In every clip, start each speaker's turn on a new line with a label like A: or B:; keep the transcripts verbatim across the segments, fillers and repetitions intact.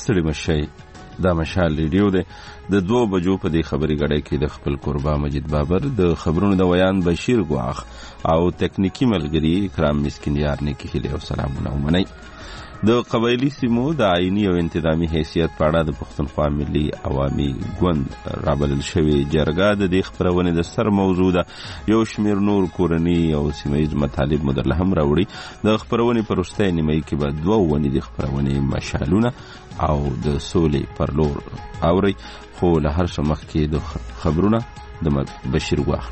A: ستړي مشي دا مشال ریډیو دی د دوه بجو په دې خبري غړې کې د خپل قربا مجید بابر د خبرونو د ویان بشیر ګواخ او تکنیکی ملګری اکرام مسکینیار نه کې له سلامونه ومني. د قبایلی سیمو د آئینی او انتظامی حیثیت په اړه د پښتونخوا ملي عوامي ګوند رابلل شوی جرګه د دې خبرونې د سر موضوع ده. یو شمیر نور کورنی او سیمایي مطالب مدرله هم راوړي. د خبرونې پر وروستۍ نیمایي کې به دوه ونې د خبرونې مشالونه او د سولې پر لور اوري، خو له هر څه مخکې د خبرونه د بشیر ګواخ.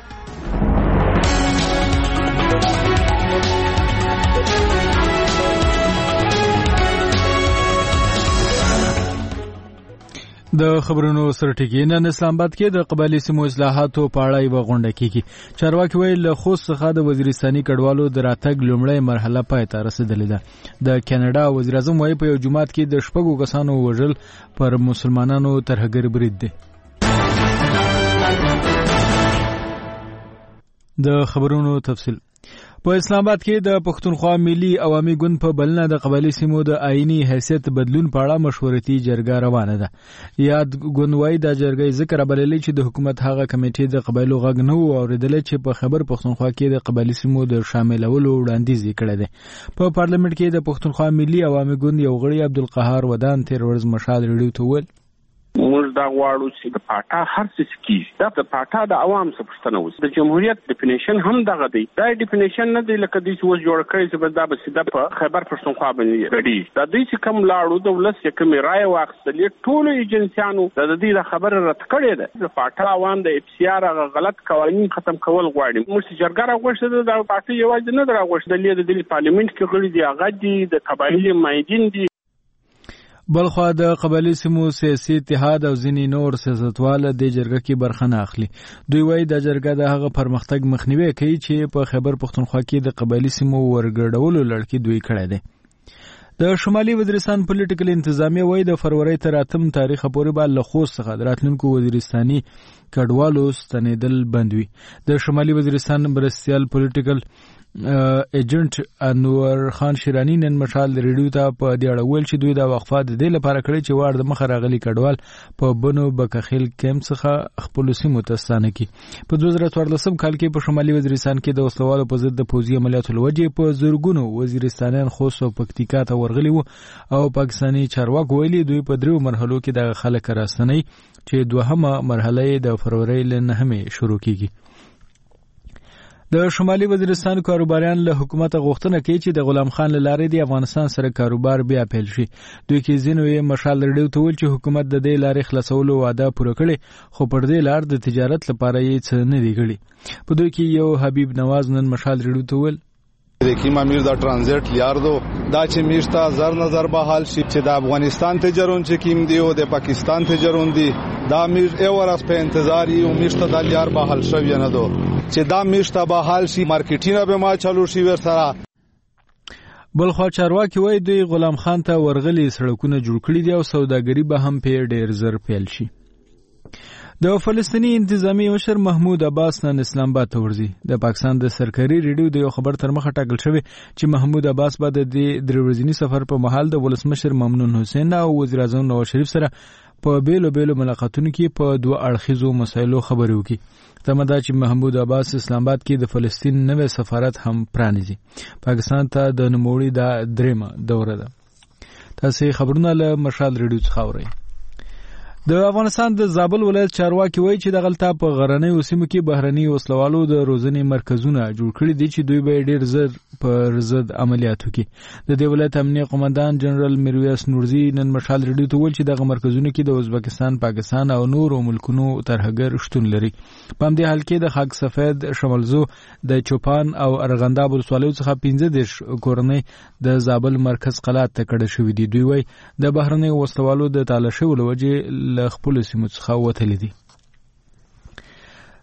B: د خبرونو سرټکی نن اسلام آباد کې د قبایلی سیمو اصلاحاتو په اړه یو غونډه کیږي. چارواکي وایي له خوست څخه د وزیرستاني کډوالو د راتګ لومړی مرحله پای ته رسیدلې ده. د کاناډا وزیر اعظم وایي په یو جماعت کې د شپږو کسانو وژل پر مسلمانانو ترهګر برید دی. د خبرونو تفصیل په اسلام آباد کې د پښتونخوا ملي عوامي ګوند په بلنه د قبایلی سیمو د آئینی حیثیت بدلون په اړه مشورتي جرګه روانه ده. یاد ګوند وايي د جرګې ذکر بللې چې د حکومت هغه کمیټې د قبایلو غږ نه و اوریدل چې په خبر پښتونخوا کې د قبایلی سیمو د شاملولو وړاندیز کړی دی. په پارلیمنت کې د پښتونخوا ملي عوامي ګوند یو غړي عبدالقهار ودان تیر ورځ مشال ریډیو ته وویل
C: موږ دا غواړو چې د پاټا هر څه کیږي دا د پاټا د عوام څخه پوښتنه وشي. د جمهوریت ډیفینیشن هم دغه دی. دا ډیفینیشن نه دی لکه د څه وس جوړ کړی چې دا به سیده په خیبر پښتونخوا باندې رډي. دا د څه کم لاړو د ولس چې کوم رائے واخیستلې ټولو ایجنسیانو د دې د خبره رد کړې ده. د پاټا عوام د اف سی آر غلط قوانین ختم کول غواړي. موږ چې جرګه راغوښته د پاټا یوازې نه راغوښته د پارلیمنت کې غړي دی هغه دي د قبایلی مایدین دي.
B: بلخوا د قبایلی سیمو سیاسي اتحاد او ځینې نور سیاستوال د جرګه کې برخه نه اخلي. دوی وایي د جرګه د هغه پرمختګ مخنیوي کوي چې په خیبر پښتونخوا کې د قبایلی سیمو ورګډولو لړۍ دوی کړی دی. د شمالي وزیرستان پولیټیکل انتظامیه وایي د فروری تر اتم تاریخ پورې به له خوست څخه د راتلونکو وزیرستاني کډوالو ستنېدل بند وي. د شمالي وزیرستان مرستیال پولیټیکل ایجنټ انور خان شیرانی نن مشال ریډیو ته په دې اړه ویل چې دوی دا وقفه د دې لپاره کړې چې وار د مخه راغلي کډوال په بنو بکخیل کیمپ څخه خپل سیمو ته ستانه کړي. په دوه زره څوارلسم کال کې په شمالي وزیرستان کې د وسلوالو په ضد د پوځي عملیاتو لوجې په زرګونو وزیرستانیان خوست او پکتیکا ته ورغلي وو او پاکستاني چارواکو ویلي دوی په دریو مرحلو کې د خلک راستنی چې دوهمه مرحله د فروری له نهمې شروع کیږي. د شمالي وزیرستان کاروباریان له حکومت غوښتنه کوي چې د غلام خان لاره د افغانستان سره کاروبار بیا پیل شي. دوی کې ځینو یې مشال ریډیو ته ویل چې حکومت د دې لارې خلاصولو وعده پوره کړې خو پر دې لار د تجارت لپاره یې څه نه دی کړی. په دوی کې یو حبیب نواز نن مشال ریډیو ته ویل
D: देखी امیر دا ट्रांजिट لیار دو دا چې میشتا زر نظر به حال شي چې د افغانستان تجارون چې کیم دی او د پاکستان تجارون دی دا میر اورس په انتظار یو میشتا د لیار به حال شوی نه دو چې دا میشتا به حال شي مارکیټینګ به ما چالو شي ور سره.
B: بلخوا چارواکي وایي دوی غلام خان ته ورغلي سړکونه جوړ کړي دي او سوداګري به هم په ډیر زر پیل شي. د فلسطینی انتظامی مشر محمود عباس نن اسلام آباد ته ورځي. د پاکستان د سرکاري ریډیو د یو خبر تر مخه ټاکل شوی چې محمود عباس به د درې ورځني سفر په مهال د ولسمشر ممنون حسین او وزیر اعظم نواز شریف سره په بیلو بیلو ملاقاتونو کې په دوه اړخیزو مسایلو خبرې وکړي. تمه ده چې محمود عباس اسلام آباد کې د فلسطین نوې سفارت هم پرانیزي. پاکستان ته د نوموړي د درېمه دوره ده. تاسو خبرونه له مشال ریډیو څخه اورئ. د افغانستان د زابل ولایت چارواکي وایي چې د غلطه په غرنۍ سیمو کې بهرني وسلوالو د روزنې مرکزونه جوړ کړي دي چې دوی به ډیر زر پر ضد عملیات وکړي. د دې ولایت امنیه قومندان جنرال میرویس نورزي نن مشال ریډیو ته ویل چې دغه مرکزونه کې د ازبکستان، پاکستان او نورو ملکونو ترهګر شتون لري. په همدې حال کې د خاک سفید، شمالزو، د چوپان او ارغنداب ولسوالیو څخه پنځه دېرش کورنۍ د زابل مرکز قلات ته کډه شوي دي. دوی وایي د بهرني وسلوالو د تالاشۍ له وجې له خپل سیمو څخه وتلي دي.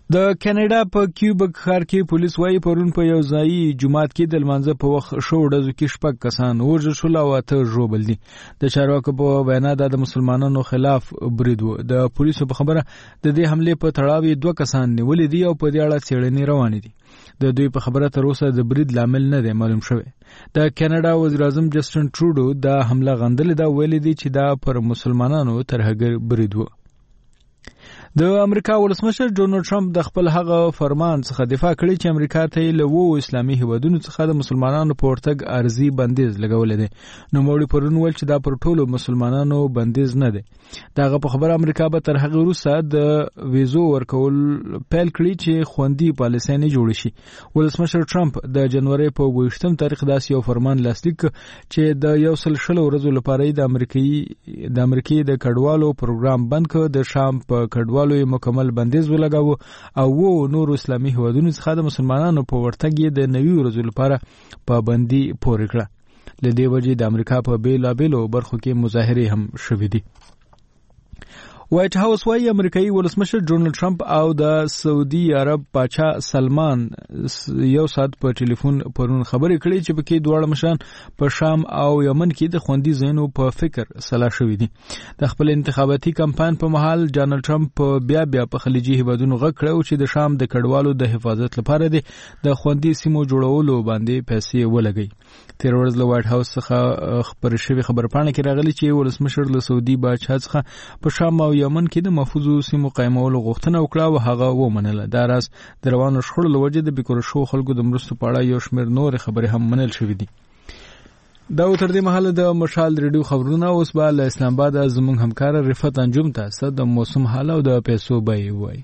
B: د کینیډا په کیوبک ښار کې پولیس وايي پرون په یو ځایي جماعت کې د لمانځه په وخت شو ډزو کې شپږ کسان وژل شول او اته ژوبل دي. د چارواکو په وینا دا د مسلمانانو خلاف برید و. د پولیسو په خبره د دې حملې په تړاو دوه کسان نیولې دي او په دې اړه څېړنې روانې دي. د دوی په خبره تر اوسه د برید لامل نه دی معلوم شوی. د کینیډا وزیر اعظم جسټن ټروډو دا حمله غندلې ده، ویلي دي چې دا پر مسلمانانو ترهګر برید و. د امریکا ولسمشر ډونالد ټرمپ د خپل هغه فرمان څخه دفاع کړې چې امریکا ته له وو اسلامي هیوادونو څخه د مسلمانانو په ورتګ ارزي بندیز لګولې ده. نو موړي پرون ول چې دا پر ټولو مسلمانانو بندیز نه ده. داغه په خبره امریکا به تر هغه وروسته د ویزو ورکول پیل کړي چې خوندي پالیسۍ نه جوړ شي. ولسمشر ټرمپ د جنوري په ویشتم تاریخ داسې یو فرمان لاسلیک چې د یو سل شل ورځو لپاره د امریکایي د امریکای د کډوالو پروګرام بند کړ. د شام په کډوالو مکمل بندیز ولګاوه او وو نور اسلامي هیوادونو څخه د مسلمانانو په ورتګ د نوي ورځو لپاره پابندي پورې کړه. له دې وجې د امریکا په بیلابیلو برخو کې مظاهرې هم شوې دي. وایټ هاوس وايي امریکایي ولسمشر ډونالد ټرمپ او د سعودي عرب پاچا سلمان یو ساعت په ټلیفون پرون خبرې کړې چې پکې دواړه مشران په شام او یمن کې د خوندي ځایونو په فکر سلا شوي دي. د خپل انتخاباتي کمپاین په مهال ډونالد ټرمپ بیا بیا په خلیجي هیوادونو غږ کړو چې د شام د کډوالو د حفاظت لپاره د خوندي سیمو جوړولو باندې پیسې ولګي. تیر ورځ له وایټ هاوس څخه خبر شوی خبرپاڼه کې راغلی چې ولسمشر له سعودي بادشاه څخه په شام او یمن کې د محفوظو سیمو قایمولو غوښتنه وکړه او هغه ومنله. دا راز د روانو شخړو له وجې د بیکور شو خلکو د مرستو په اړه یو شمېر نورې خبرې هم منل شوې دي. دا تر دې مهاله د مشال ریډیو خبرونه اوس به له اسلام آباد زموږ همکار رفعت انجم ته د موسم حال او د پیسو بیې وایي.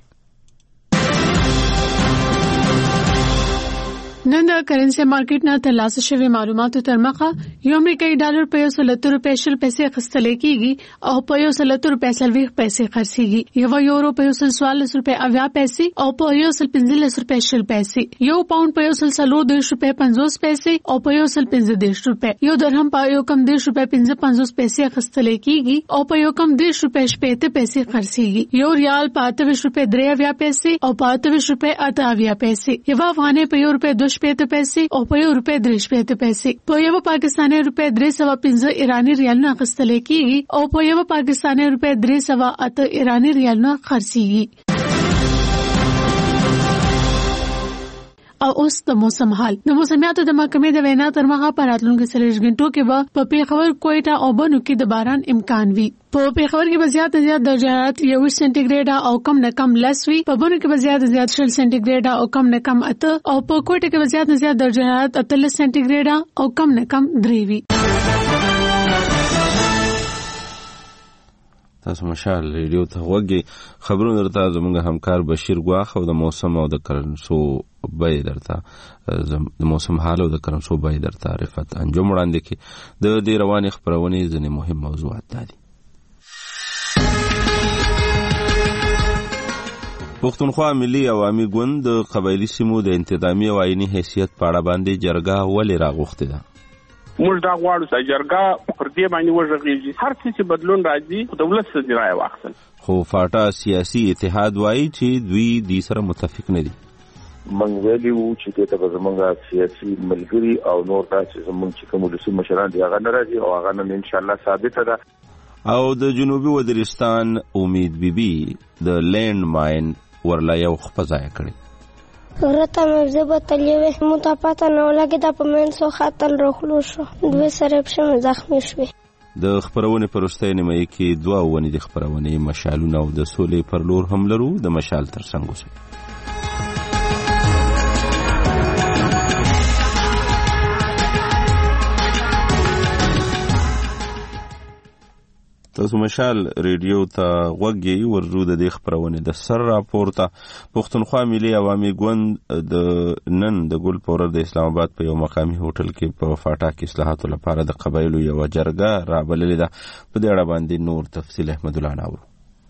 E: نن د کرنسي مارکیټ نه ترلاسه شوی معلوماتو تر مخه یو امریکایي ډالر په یو سل روپۍ شل پیسې اخیستل کېږي او په یو سل روپۍ څلوېښت پیسې خرڅېږي. یو یورو په یو سل څوارلس روپۍ اویا پیسې او په یو سل پنځلس روپۍ شل پیسې. یو پاوند په یو سل څلور دېرش روپۍ پنځوس پیسې او په یو سل پنځه دېرش روپۍ. یو درهم په یو کم دېرش روپۍ پنځه پنځوس پیسې اخیستل کېږي او په یو کم دېرش روپۍ شپېته پیسې خرڅېږي. یو ریال په اته ویشت روپۍ درې اویا پیسې او په اته ویشت روپۍ اته اویا پیسې. یو افغانۍ په یو روپۍ دوه شپېته پیسې او په یو روپۍ درې شپېته پیسې. په یو پاکستاني روپۍ درې سوه پنځه ایراني ریالونه اخیستل کېږي او په یو پاکستاني روپۍ درې سوه اته ایراني ریالونه خرڅېږي. او اوس د موسم حال. د موسمیاتو د محکمې د وینا تر مخه په راتلونکو څلوېښت غنټو کې به په پیښور، کوټه او بنو کې د باران امکان وي. په پیښور کې به زیات زیات درجه حرارت یوویشت سانتي ګریډ او کم نه کم لس وي. په بنو کې به زیات زیات شل سانتي ګریډ او کم نه کم اته او په کوټه کې به زیات زیات درجه حرارت اتلس سانتي ګریډ او کم نه کم درې وي.
A: تاسو مشال ریډیو ته وګورئ. خبرونه درته زموږ همکار بشیر ګواخ او د موسم او د کرنسو بیې درته د موسم حال او د کرنسو بیې درته رفعت انجم وړاندې کړي. د دې روانې خپرونې ځینې مهم موضوعات دي. پښتونخوا ملي عوامي ګوند د قبایلي سیمو د انتظامی او آئینی حیثیت په اړه باندې جرګه ولې راغوښتې ده؟
C: موږ دا غواړو چې جرګه پر دې باندې وژغېږي. هر څه چې بدلون راځي دولت څخه رایه واخلي.
A: خو فاټا سیاسي اتحاد وایي چې دوی دې سره متفق نه دي.
F: موږ ویلي وو چې ته به زموږ سیاسي ملګري او نور تاسو زموږ چې کوم ولسي مشران دي هغه نه راځي او هغه نن ان شاء الله ثابته ده.
A: او د جنوبي وزیرستان امید بیبي د لینډ ماین ورلا یو خپځای کړي.
G: ورته مې زه به تلې مو ته پته نه ولګېده په منځو خطل راخلو شو دوې سره پښې مې زخمي شوې.
A: د خپرونې په وروستۍ نیمایي کې دوه ونې د خپرونې مشالونه او د سولې پر لور هم لرو. د مشال تر څنګ اوسئ. تاسو مشال ریډیو ته غوږی ورزو د دې خبرونه د سر راپورته. پښتونخوا ملي عوامي ګوند د نن د ګل پورر د اسلام آباد په یو مقامي هوټل کې په فاټا کې اصلاحاتو لپاره د قبایلو یو جرګه رابللې ده. په دې اړه باندې نور تفصیل احمد الله ناور.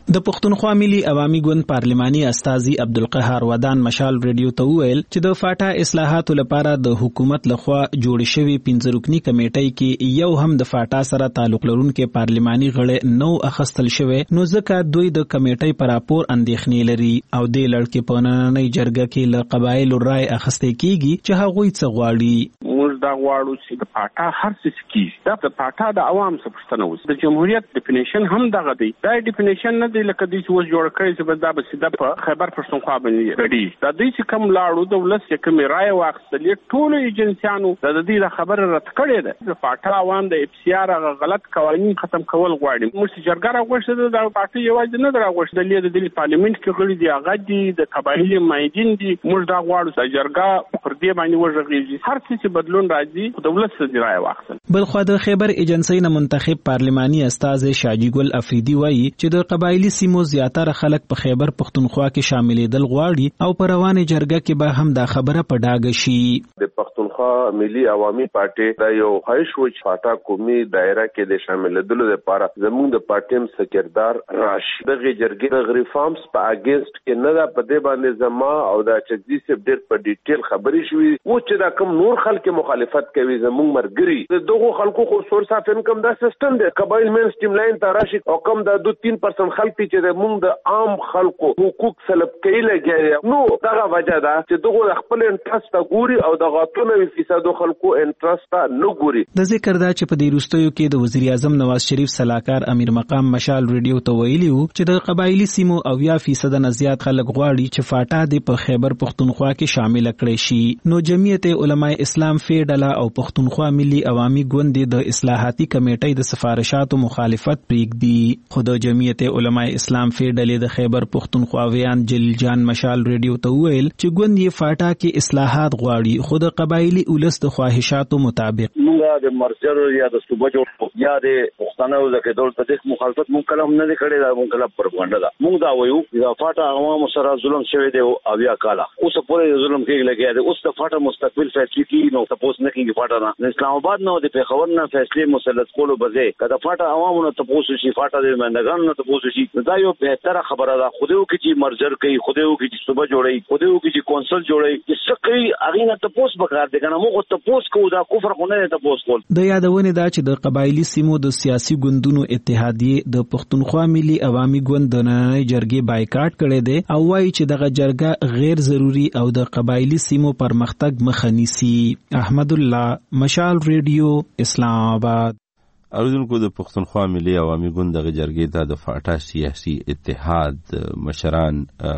H: د پښتونخوا ملي عوامي ګوند پارلماني استازي عبدالقهار ودان مشال ریډیو ته وویل چې د فاټا اصلاحاتو لپاره د حکومت لخوا جوړ شوی پنځه رکنی کمیټې کې یو هم د فاټا سره تعلق لرونکي پارلماني غړي نو اخستل شوی، نو ځکه دوی د کمیټې پر راپور اندېښنې لري او د لړکې په نننۍ جرګه کې له قبایلو رائے اخیستل کیږي چې هغوی څه غواړي.
C: موږ دا غواړو چې د فاټا هر څه کیږي دا د فاټا د عوام څخه پوښتنه وشي. د جمهوریت ډیفینیشن هم دغه دی، دا ډیفینیشن نه دی لکه د څه جوړ کړی چې دا به سیده په خیبر پښتونخوا باندې غړي. دا د څه کم لاړو د ولس چې کوم رائے واخیستلې ټول ایجنسیانو د دې د خبره رد کړې ده. د فاټا عوام د اف سی آر غلط قوانين ختم کول غواړي. موږ چې جرګه راغوښته د پارټي یوازې نه راغوښته د دې پارلیمنت کې غړي دي، هغه دي د قبایلی مایدین دي. موږ دا غواړو چې جرګه پر دې باندې وژغېږي، هر څه چې بدلون راځي د ولس سره رائے واخلي.
H: بلخوا د خیبر ایجنسی نه منتخب پارلماني استاد شاجی ګل افریدي وایي چې د قبایلی سیمو زیاتره خلک په خیبر پښتونخوا کې شاملېدل غواړي او په روانه جرګه کې به هم دا خبره په ډاګه شي.
F: د پښتونخوا ملي عوامي پارټي دا یو خواهش و چې فاټا قومي دایره کې د شاملېدلو لپاره زموږ د پارټیم سکردار راشي. دغه جرګې د ریفارمز په اگینست کې نه دا په دې باندې زما او د چګزي سپ ډېر په ډیټیل خبرې شوې و چې دا کوم نور خلک مخالفت کوي زموږ مرګري دغه خلکو خو سورس اف انکم دا سیستم دی قبایل مین سټیم لاین ته راشي او کم د دو تین پرسنټ خلک چې موږ د عام خلکو حقوق سلب کوي لګي. نو دغه وجه ده چې دغه خپل انټرست ګوري او دغه اتنوي فیصد خلکو انټرست نه ګوري.
H: د ذکر دا چې په دې وروستیو کې د وزیر اعظم نواز شریف صلاحکار امیر مقام مشال ریډیو ته ویلي وو چې د قبایلی سیمو او یا فیصد نه زیات خلک غواړي چې فاټا د په خیبر پښتونخوا کې شامل کړي شي. نو جمعیت علماء اسلام فیډلا او پښتونخوا ملي عوامي ګوند د اصلاحاتي کمیټې د سفارشاتو مخالفت پریږدي. خو د جمعیت علماء اسلام فیډلې د خیبر پښتونخوا ویان جلیل جان مشال ریډیو ته ویل چې ګوند یې فاټا کې اصلاحات غواړي خو د قبایلی ولس د خواهشاتو مطابق.
I: موږ د مرجر یا د صوبه جوړ یا د پښتنو د کډول ته مخالفت مونږ کلم نه کړی دا مونږ کلم پروپاګاندا ده. مونږ دا وایو چې فاټا عوام سره ظلم شوی دی او بیا کاله اوس پورې ظلم کېږي لګیا دی. اوس د فاټا مستقبل فیصله کیږي نو تاسو نه کېږي فاټا نه اسلام آباد نه د پیښور نه فیصله مسلط کولو بځای کله فاټا عوامو ته تاسو شي فاټا د مندګان نه تاسو شي دا یو بهتره خبره ده. خو دې کې چې مرجر کوي خو دې کې چې صوبه جوړي خو دې کې چې کونسل جوړي چې څه کوي هغه نه تاسو بکار دي کنه موږ تاسو کو دا کفر خو نه تاسو کول.
H: د یادونه دا چې د قبایلی سیمو د سیاسي ګوندونو اتحادیه د پښتونخوا ملي عوامي ګوند د نړۍ جرګې بایکاټ کړي دي او وايي چې دغه جرګه غیر ضروري او د قبایلی سیمو پرمختګ مخه نیسي. احمد الله مشال ریډیو اسلام آباد.
A: اوریدونکو د پښتونخوا ملي عوامي ګوند دغه جرګې ته د فاټا سیاسي اتحاد مشران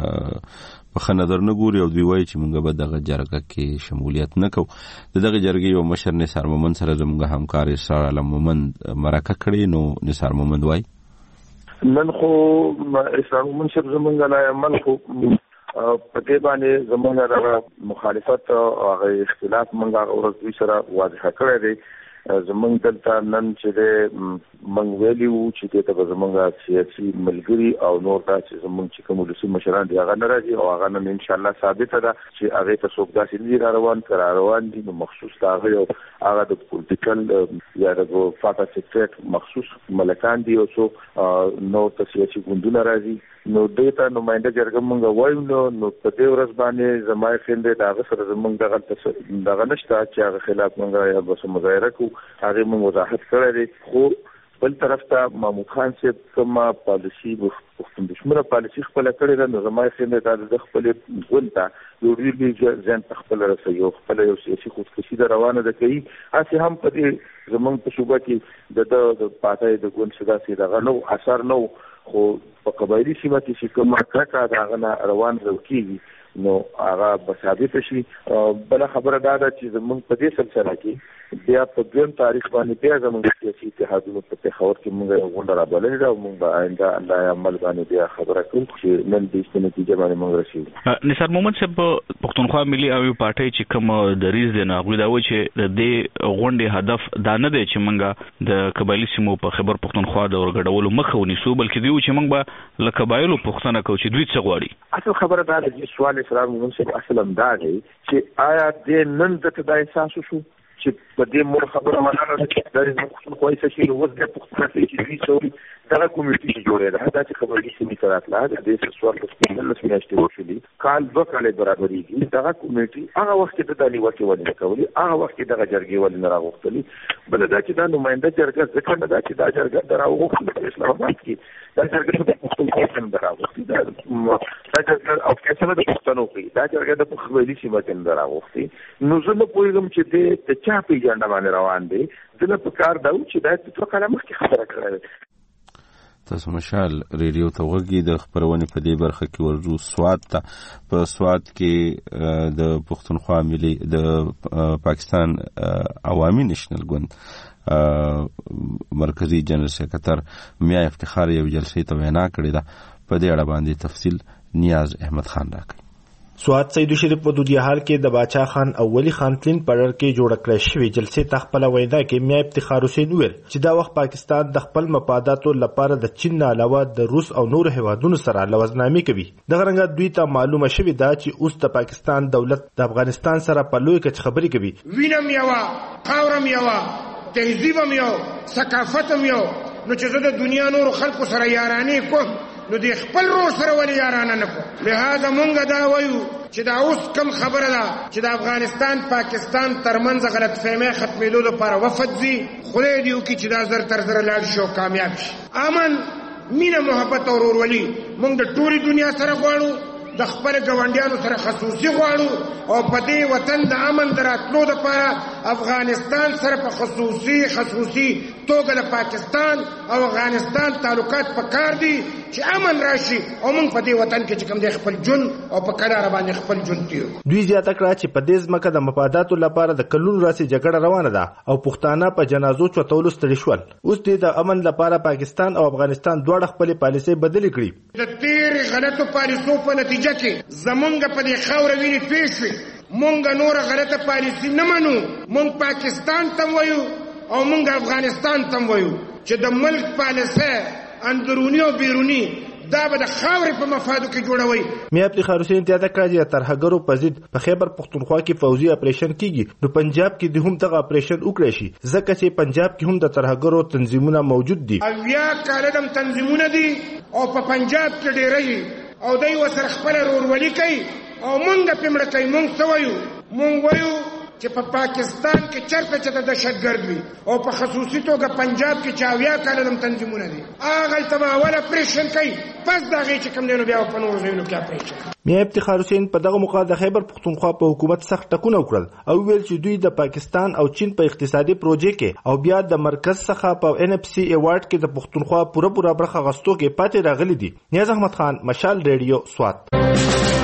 A: په نظر نه ګوري او دوی وایي چې موږ به دغه جرګه کې شمولیت نه کوو. دغه جرګې یو مشر نثار مومند سره زموږ همکار اسرار علم مومند مرکه کړې. نو نثار مومند وایي
F: نن خو اسرار مومند شپ زموږ لا من خو په دې باندې زموږ د مخالفت او اختلاف موږ اورز دوی سره واضح کړی دی. زمونږ دلته نن چې د منګ ویلی وو چې ته زمونږ سیاسي ملګری او نور دا چې زمونږ چې کوم ولسي مشران دي هغه نه راځي او هغه نن ان شاء الله ثابت ده چې هغه ته څوک داسې دي را روان تر روان دي. نو مخصوص هغه یو هغه د پولیټیکل یا د فاټا سیکریټ مخصوص ملکان دي او څو نو ته سیاسي ګوندونه راځي. نو دته نمائنده جرګه مونږ وایو نو نو په دې ورځ باندې زمای خنده دا سره زمونږ دغه دغه نشته چې هغه خلاف مونږ یا بس مظاهره کو هغه مونږ وضاحت کړی دی. خو بل طرف ته محمود خان صاحب کومه پالیسی پښتون دشمنه پالیسی خپل کړی ده. نو زمای خنده دا د خپل ګوند ته یو ډیر ځان خپل رسي یو خپل یو سیاسي خودکشي ده روانه ده کوي. هڅه هم په دې زمونږ په شوبه کې د د پاتای د ګوند صدا سي دغه نو اثر نو خو په قبایلی سیمه کې چې کومه کړه دا غنا روان روکیږي نو هغه بثابت شي. بل خبره دا ده چې زمونږ په دې سلسله کې بیا په دویم تاریخ باندې بیا زمونږ سیاسي اتحادونو په پیښور کې موږ یو غونډه رابللې ده او موږ به آینده الله عمل باندې بیا خبره کوو چې نن دې څه نتیجه باندې موږ رسېږو.
J: نثار مومند صاحب پښتونخوا ملي عوامي پارټي چې کوم دریز دی نه غوډه و چې د دې غونډې هدف دا نه دی چې موږ د قبایلی سیمو په خیبر پښتونخوا د ورګډولو مخه ونیسو بلکې دی چې موږ به له قبایلو پوښتنه کوو چې دوی څه غواړي.
F: اصل خبره دا ده چې سوال اسلام موږ څه اصل هم دا دی چې آیا د نن د تدای احساس شو چې په دې مور خبره مننه ده چې د پښتونخوا څخه یو وځ د پښتونخوا چې وی سوري دغه کومیټي چې جوړه ده چې خبرې سمې سره لا د دې سوال په څیر له سمیاشتې وشولي کال دوه کال برابرېږي دغه کومیټي هغه وخت ته د نیوکه ولې کولې هغه وخت دغه جرګې ولې نه راغوښتلې بل دا چې دا نماینده جرګه ځکه نه دا چې دا جرګه دراوغوښتل په اسلام آباد کې دا جرګه د پښتونخوا څخه دراوغوښتل دا دا جرګه او کیسه د پښتنو کې دا جرګه د پښتونولي سیمه کې دراوغوښتل نو زه نه پوهیږم چې د چا په اجنډا باندې روان دی دله په کار دا چې دا په کله مخکې خبره کړې
A: تاسو مشال ریډیو ته وګورئ د خبرونه په دې برخه کې ورجو سواد ته په سواد کې د پښتونخوا ملي د پاکستان عوامي نېشنل ګوند مرکزی جنرال سکرټر میا افتخار یو جلسې ته وینا کړې ده په دې اړه باندې تفصیل نیاز احمد خان راکړي
K: سواد سید شریف په دودیا حال کې د باچا خان اولی خان تلین پړر کې جوړ کړی شوی جلسې تخپل وینا کې میا افتخار حسین ویل چې دا وخت پاکستان د خپل مفاداتو لپاره د چین نه علاوه د روس او نور هیوادونو سره لوزنامي کوي د غرنګ دوی ته معلومه شوی دا چې اوس د پاکستان دولت د افغانستان سره په لوی کې خبرې کوي
L: وینم یوا خاورم یوا تهذیبم یو ثقافتم یو نو چې د دنیا نور خلکو سره یارانه کوم نو د خپل روح سره ولې یارانه نه کوم لہذا مونږ دا وایو چې دا اوس کم خبره ده چې د افغانستان پاکستان ترمنځ غلط فهمي ختمېدو لپاره وفد دي خدای دې وکړي چې دا زر تر زر لاړ شي او کامیاب شي امن مینه محبت او ورورولي مونږ د ټولي دنیا سره غواړو د خپل ګاونډیانو سره خصوصي غواړو او په دې وطن د امن دراتلو لپاره افغانستان سره په خصوصي خصوصي توګه د پاکستان او افغانستان تعلقات پکار دي چې امن راشي او موږ په دې وطن کې چې کوم د خپل جون او په کډاره باندې خپل جون تیو
K: دوی زیاته کړه چې په دې ځمکه د مفاداتو لپاره د کلونو راسي جګړه روانه ده او پښتانه په جنازو چوتولو ستړي شول اوس دې د امن لپاره پاکستان او افغانستان دواړه خپل پالیسۍ بدلې کړې
L: د تیر غلطو پالیسو په نتیجه کې زمونږ په دې خاور ویني پیښې مونږ نور غلطه پالیسي نه منو مونږ پاکستان ته وایو او مونږ افغانستان ته وایو چې د ملک پالیسي اندرونی او بیرونی دا به د خاورې په مفادو کې جوړوي
K: میا افتخار حسین ته دا کړی چې ترهګرو په ضد په خیبر پښتونخوا کې فوزي اپریشن کیږي نو پنجاب کې د هم دغه اپریشن وکړي شي ځکه چې پنجاب کې هم د ترهګرو تنظیمونه موجود دي
L: او یا کالدم تنظیمونه دي او په پنجاب کې ډېرې او دوی وسره خپل ورورولي کوي او مونږ په مړه کوي مونږ څه وایو مونږ وایو چې په پاکستان کې چرته چې د دهشتګرد وي او په خصوصي توګه پنجاب کې چاویا کالم تنظیمونه دي هغه تباول اپریشن کوي پس دا غي چې کوم دی نو بیا په نور ځایونو کې اپریشن
K: میا افتخار حسین په دغه موقع د خیبر پښتونخوا په حکومت سخت ټکونه وکړل او ویل چې دوی د پاکستان او چین په اقتصادي پروژې کې او بیا د مرکز څخه په ان اف سي ایوارډ کې د پښتونخوا پوره پوره برخه غستو کې پاتې راغلي دي نیاز احمد خان مشال ریډیو سواد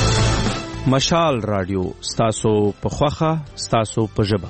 H: مشال رادیو ستاسو په خوخه ستاسو په ژبه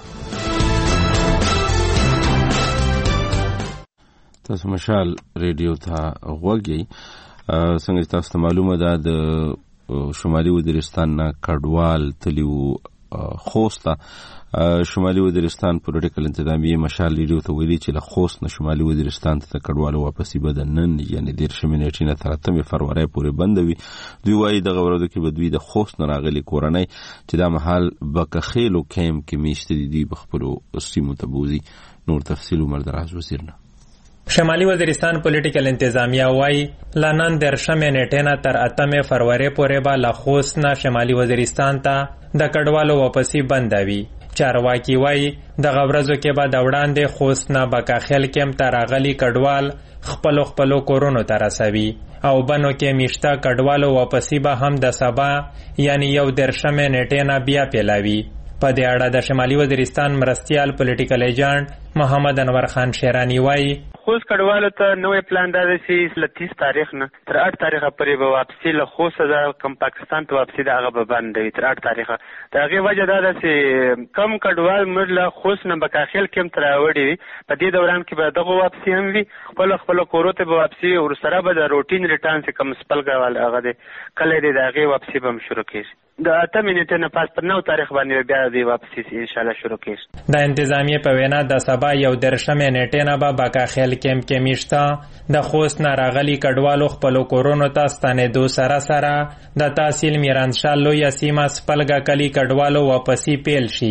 A: تاسو مشال ریډیو ته غوږی څنګه تاسو ته معلومه ده د شمالي وزیرستان نه کډوال تلیو خوسته شمالي وزیرستان پولیټیکل انتظامیه مشال ریډیو ته ویلي چې له خوست نه شمالي وزیرستان ته کډوالو واپسی به نن یعنی د شمنېټې نه تر اتمې فروری پورې بندوي دوی وايي دغه ورځو کې به دوی د خوست نه راغلي کورنۍ چې دا مهال بکخیلو کیمپ کې میشته دي په خپلو سیمو ته بوزي نور تفصیل عمر دراز وزیر نه
M: شمالي وزیرستان پولیټیکل انتظامیه وايي لنن در شمه نیټه نه تر اتمه فروری پورې به له خوست نه شمالي وزیرستان ته د کډوالو واپسی بندوي چارواکي وايي د غورزو کې به د وړاندې خوست نه بکاخیل کېم ته راغلي کډوال خپلو خپلو کورونو ته رسوي او بنو کې میشته کډوالو واپسی به هم د سبا یعنی یو درشمه نیټه نه بیا پیلاوي په دې اړه د شمالي وزیرستان مرستیال پولیټیکل ایجنټ محمد انور خان شیرانی وايي
N: خوست کډوالو ته نوې پلان دا دی چې له تیس تاریخ نه تر اټ تاریخه پورې به واپسي له خوست څخه کم پاکستان ته واپسي د هغه به بندوي تر اټ تاریخه د هغې وجه دا ده چې کم کډوال موږ له خوست نه بکاخیل کیمپ ته راوړي وي په دې دوران کې به دغه واپسي هم وي خپلو خپلو کورو ته به واپسي ورسره به د روټین ریټرن چې کوم سپلګه هغه دی کله دی د هغې واپسي به هم شروع کېږي د اتمې نیټې نه پاس پر نو تاریخ باندې بیا د واپسي انشاءالله شروع کېږي
M: د انتظامیې په وینا د سبا یو درشمې نیټې نه به بکاخیل کیمپ کې میشته د خوست نه راغلي کډوالو خپلو کورونو ته ستنېدو سره سره د تحصیل میرانشاه لویه سیمه سپلګه کلي کډوالو واپسي پیل شي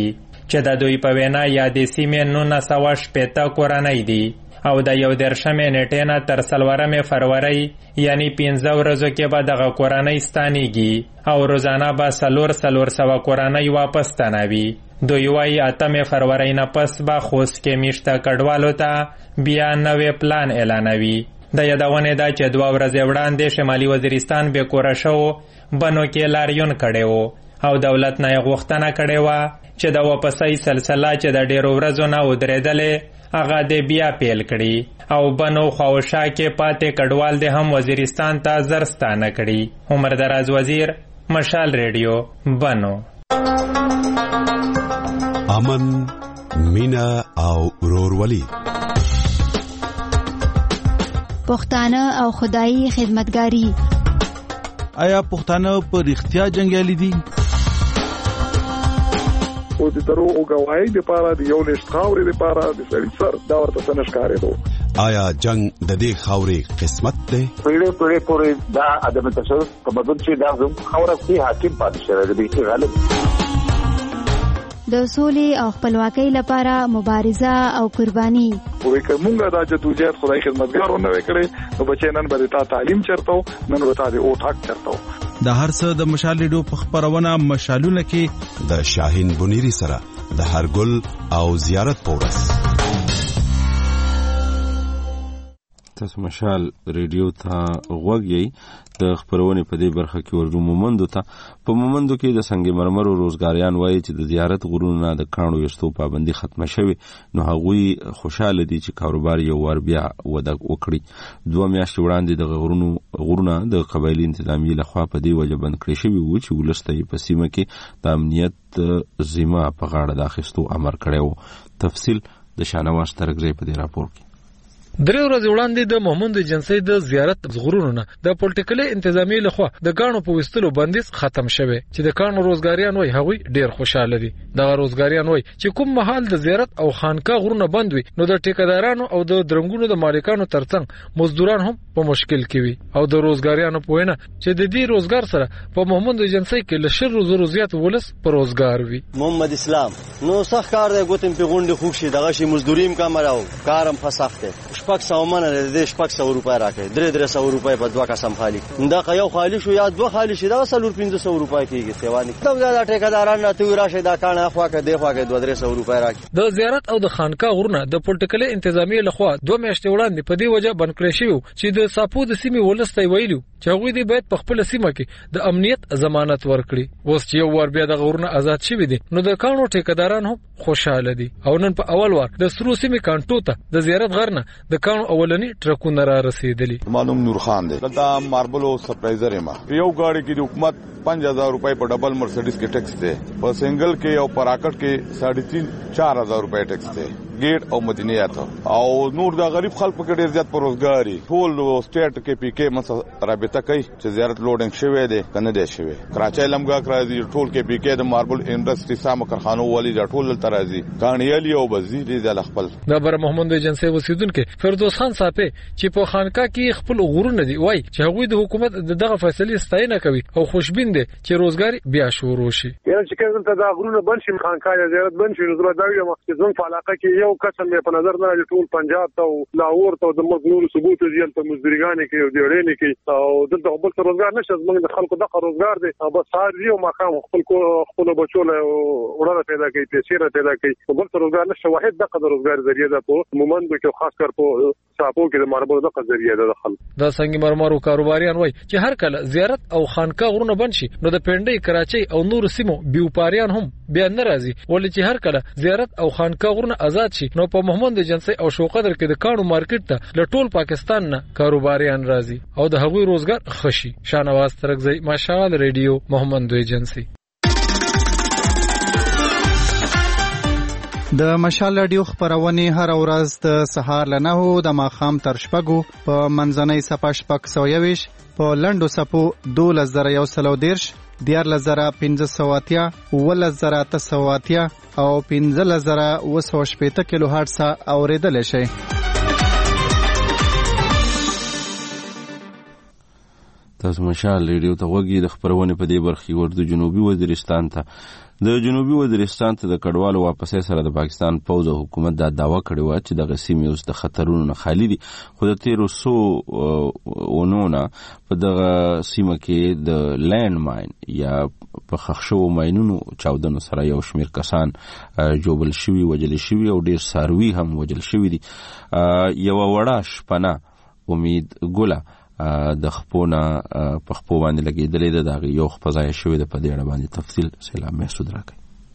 M: چې د دوی په وینا یادې سیمې نولس سوه شپېته کورنۍ دي او د یو دېرشمې نیټې نه تر څلورمې فروری یعنی پنځه ورځو کې به دغه کورنۍ ستانیږي او روزانه به څلور څلور سوه کورنۍ واپس ستنوي. دوی وایي اتمې فروری نه پس به خوست کې میشته کډوالو ته بیا نوی پلان اعلانوي. د یادونې ده چې دوه ورځې وړاندې شمالي وزیرستان بې کوره شوو بنو کې لاریون کړی و او دولت نه یې غوښتنه کړې وه چې د واپسۍ سلسله چې د ډېرو ورځو نه ودرېدلې هغه دې بیا پیل کړي او بنو خواوشا کې پاتې کډوال دې هم وزیرستان ته زر ستانه کړي. عمر دراز وزیر، مشال ریډیو، بنو.
O: امن، مینا او ورورولي،
P: پښتانه او خدایي خدمتګاری.
Q: آیا پښتانه په رښتیا جنګیالي دي؟
R: او د دروغ غواړي د پاره د یو لښت خاورې د پاره د سړي سر دا ورته څنګه ښکارې دو.
O: آیا جنگ د دې خاورې قسمت دی؟
I: پیړې پیړې پورې دا ادم تشدد تمدن چې دا زموږ خاوره کې حاکم پاتې شوی دی چې غالب
P: د سولې او خپلواکۍ لپاره مبارزه او قرباني.
R: وې کومه دا چې دوجات خدای خدمتګار ونه وکړي نو بچی نن به تا تعلیم چرته نن به تا د اوټ حق چرته.
Q: د هر څه د مشال ریډیو په خبرونه مشالونه کې
O: د شاهین بنيري سره د هرګل او زیارت پورس.
A: تاسو مشال ریډیو ته غوږی د خبرونه په دې برخه کې ورجو مومندو ته په مومندو کې د سنگ مرمر او روزګاریان وایي چې د زیارت غرونه د کانو یستو پابندي ختمه شوه نو هغوی خوشاله دي چې کاروبار یو ور بیا وده وکړي. دوه میاشتې وړاندې د غرونو غرونه د قبایلی انتظامی لخوا په دې وجه بند کړی شوی و چې ولسته په سیمه کې د امنیت ذمہ په غاړه د اخیستو امر کړی. تفصیل د شانواز ترګزی په دې راپور کې.
S: درې ورځې وړاندې د محمود جنسي د زیارت غرونو نه د پولیټیکل انتظامی لخوا د کانو په وستلو بندیز ختم شوه چې د کانو روزګاریان وای هغوی ډیر خوشاله دي. د روزګاریان وای چې کوم محل د زیارت او خانقاه غرونه بند وي نو د ټیکدارانو او د درنګونو د مالکانو ترڅنګ مزدوران هم په مشکل کې وي او د روزګاریانو په وینا چې د دې روزګار سره په محمود جنسي کې له شر زرو زیات ولس په روزګار وي.
T: محمد اسلام نو سخت کار دی ګوتم په غونډه خوب شي دغه شي مزدوریم کم راو کارم فسخت شپږ سوه منه د شپږ سوه روپۍ راکړي درې درې سوه روپۍ په دوه قسم خالي دا یو خالي شو یا دوه خالي شي دا څلور پنځه سوه روپۍ کېږي سیوانی دا زیاده ټیکداران راته راشه دا کانه خوا کې دی خوا کې دوه درې سوه روپۍ راکړي.
S: د زیارت او د خانقاه غرونه د پولیټیکل انتظامی لخوا دوه میاشتې وړاندې په دې وجه بند کړی شو چې د ساپو د سیمې ولسته ویلو چې هغوی دی باید په خپل سیمه کې د امنیت ضمانت ورکړي. اوس چې یو ور بیا د غرونه آزاد شوي دي نو د کانو ټیکداران هم خوشاله دي او نن په اول وار د سرو سیمې کانټو ته د زیارت غرنه د کانو اولنی ټرکونه را رسیدلی.
D: معلوم نور خان دی دلته ماربلو سپرایزر ما یو گاڑی کې د حکومت پنځه هزار روپۍ په ډبل مرسيډیز کې ټیکس دی په سنگل کې او پراکټ کې ساڑھے تین چار هزار روپۍ ټیکس دی ګیټ او مدینیات او نور د غریب خلکو کې ډیر زیات پروزګاری ټول سټیټ کې پی کې مس رابطه کوي چې زیارت لوډینګ شوی دی کنه دی شوی کراچۍ لمګه کراځي ټول کې پی کې د ماربل انډستری سام کارخانو والی د ټول ترازی کانیالی او وزیر د خپل
S: د بر محمد ایجنسی وسیدونکو فردوس خان صاحب چې په خانقاه کې خپل غرونه دی وای چې هغوی د حکومت دغه فیصله ستاینه کوي او خوشبین دي چې روزګاری بیا شروع شي.
R: یعنی چې کله ته دا غرونه بن شي خانقاه زیارت بن شي نو دا یو مخکې زون په علاقه کې یو قسم په نظر نه راځي ټول پنجاب ته او لاهور ته د مزنور ثبوت زیات په مزدورګان کې او ډېرې کې او دلته خپل روزګار نشي زموږ د خلکو دغه روزګار دی او بس هر یو مقام خپل کو خپل بچو له وړاندې پیدا کوي پیسې پیدا کوي او بل روزګار نشي واحد دغه روزګار ذریعہ ده په مومند کې خاص کر په صاحبو کې د ماربل دغه ذریعہ ده خلک
S: د سنگ مرمر کاروباریان وای چې هر کله زیارت او خانقاه غرونه بن شي نو د پنډۍ کراچۍ او نور سیمو بیوپاریان هم بیا ناراضي ولې چې هر کله زیارت او خانقاه غرونه آزاد شي نو په محمد جنسي او شوقدر کې د کانو مارکیټ ته له ټول پاکستان نه کاروباریان راځي او د هغوی روزګار خشي. شانواز ترګزی، مشال ریډیو، محمد ایجنسی.
U: د مشال رادیو خبرونه هر ورځ د سهار له نهو د ماښام تر شپږو په منځنۍ صفه شپږ سوه یویش په لنډو صفو دولس زره یو سل او دېرش دیارلس زره پنځه سوه اتیا اوولس زره اته سوه اتیا او پنځلس زره اوه سوه شپېته کیلو هرټز اورېدلی شئ.
A: تاسو مشال ریډیو ته وګورئ. د خبرونه په دې برخه ورته جنوبي وزیرستان ته د جنوبي وزیرستان ته د کډوالو واپسې سره د پاکستان پوز او حکومت دا داوا کړې و چې د سیمې اوس د خطرونو نه خالي دي، خو د تیرو سو اونونه په دغه سیمه کې د لینډ ماین یا په خښ شوو ماینونو چاودنو سره یو شمېر کسان جوبل شوي، وجل شوي او ډېر څاروي هم وجل شوي دي. یوه وړه شپنه امید ګله د خپونه په خپو باندې لګېدلې ده، د هغې یو خپه ځایه شوې ده. په دې اړه باندې تفصیل سیلاب محسود راکوي.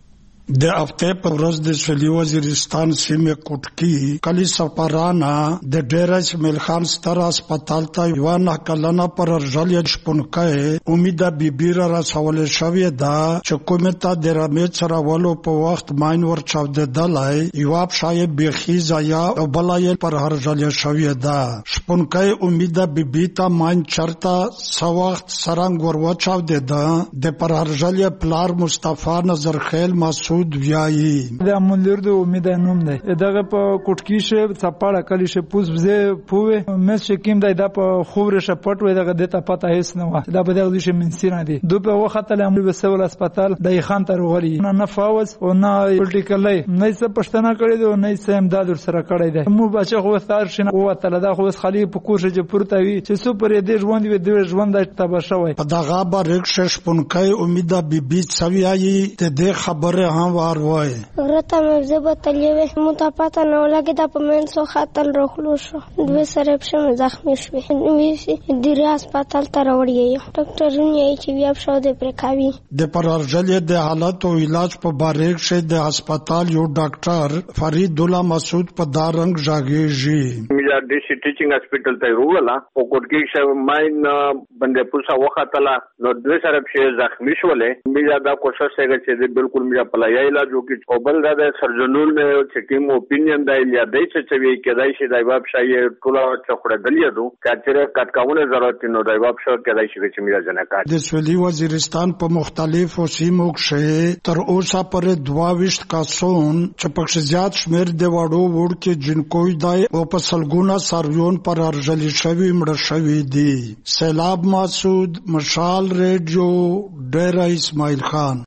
B: د هفته پر ورځ د سویلي وزیرستان سیمې کوټکي کلی سفرانا د ډېر اسماعیل خان ستر هسپتال ته یوه نه کلنه پر ارژلې شپونکی امیده بیبي را رسولې شوې ده چې کومې ته د رمې څرولو په وخت ماین ور چاودېدلی، یوه پښه یې بیخي ځایه او بله یې پر ارژلې شوې ده. شپونکی امیده بیبي ته ماین چرته څه وخت څرنګ ور وچاودېده د پر ارژلې پلار مصطفی نظرخیل مسعود ویایي.
V: د منلر د امید نوم دی، دغه په کوټکی شه چپاړه کلی شه پوز بزه پوه مس شکیم دی د په خور شه پټ وې دغه د ته پته هیڅ نه و دا به دغه شه منسینه دي. دو په وخت له امر وسول هسپتال د خان تر غوري نه نه فاوز او نه پولیټیکلی نه څه پښتنه کړی دی نه څه امداد سره کړی دی. مو بچو خو ستار شنه او تعالی دا خو خالی په کوشه چې پورته وي چې سو پر دې ژوند وي د ژوند د تبا شوی. په دغه باریک شش پونکای امید بیبي څویایي ته د خبره وار وای
G: ورته مې بوتلې وې مو ته پته نه ولګي دا په من سو خاطر روخلو شو دوه سره په شمه زخمی شوې وې د هسپتال ته راوړی ډاکټرونه یې چې بیا شو د پرکاوي
B: د پرارجلې د حالت او علاج په باریک شه د هسپتال یو ډاکټر فرید الله مسعود په دارنګ ژاګېږي.
C: میرا ډیسټ ټیچینګ هسپتال ته ورولا او کوټکی شه ماین باندې پوسا وختلا نو دوه سره په زخمی شولې. میرا دا کوشش وکړه چې بالکل میرا پلایا علاج وکړي او بل دا د سرجنول نه چې کوم اپینین دی یا دای چې چې وی کېدای شي د باب شای ټوله چخړه دلیه دو کچره کټکاونه ضرورت نو د باب شو کېدای شي چې میرا جنکات
B: د سویلي وزیرستان په مختلفو سیمو کې تر اوسه پر دوه کاسون چې په زیات شمیر د وړو وړ کې جنکوي دی او په سلګونه سرویون پر ارجلی شوی مړ شوی دی. سیلاب مسعود مشال ریډیو ډیر اسماعیل خان.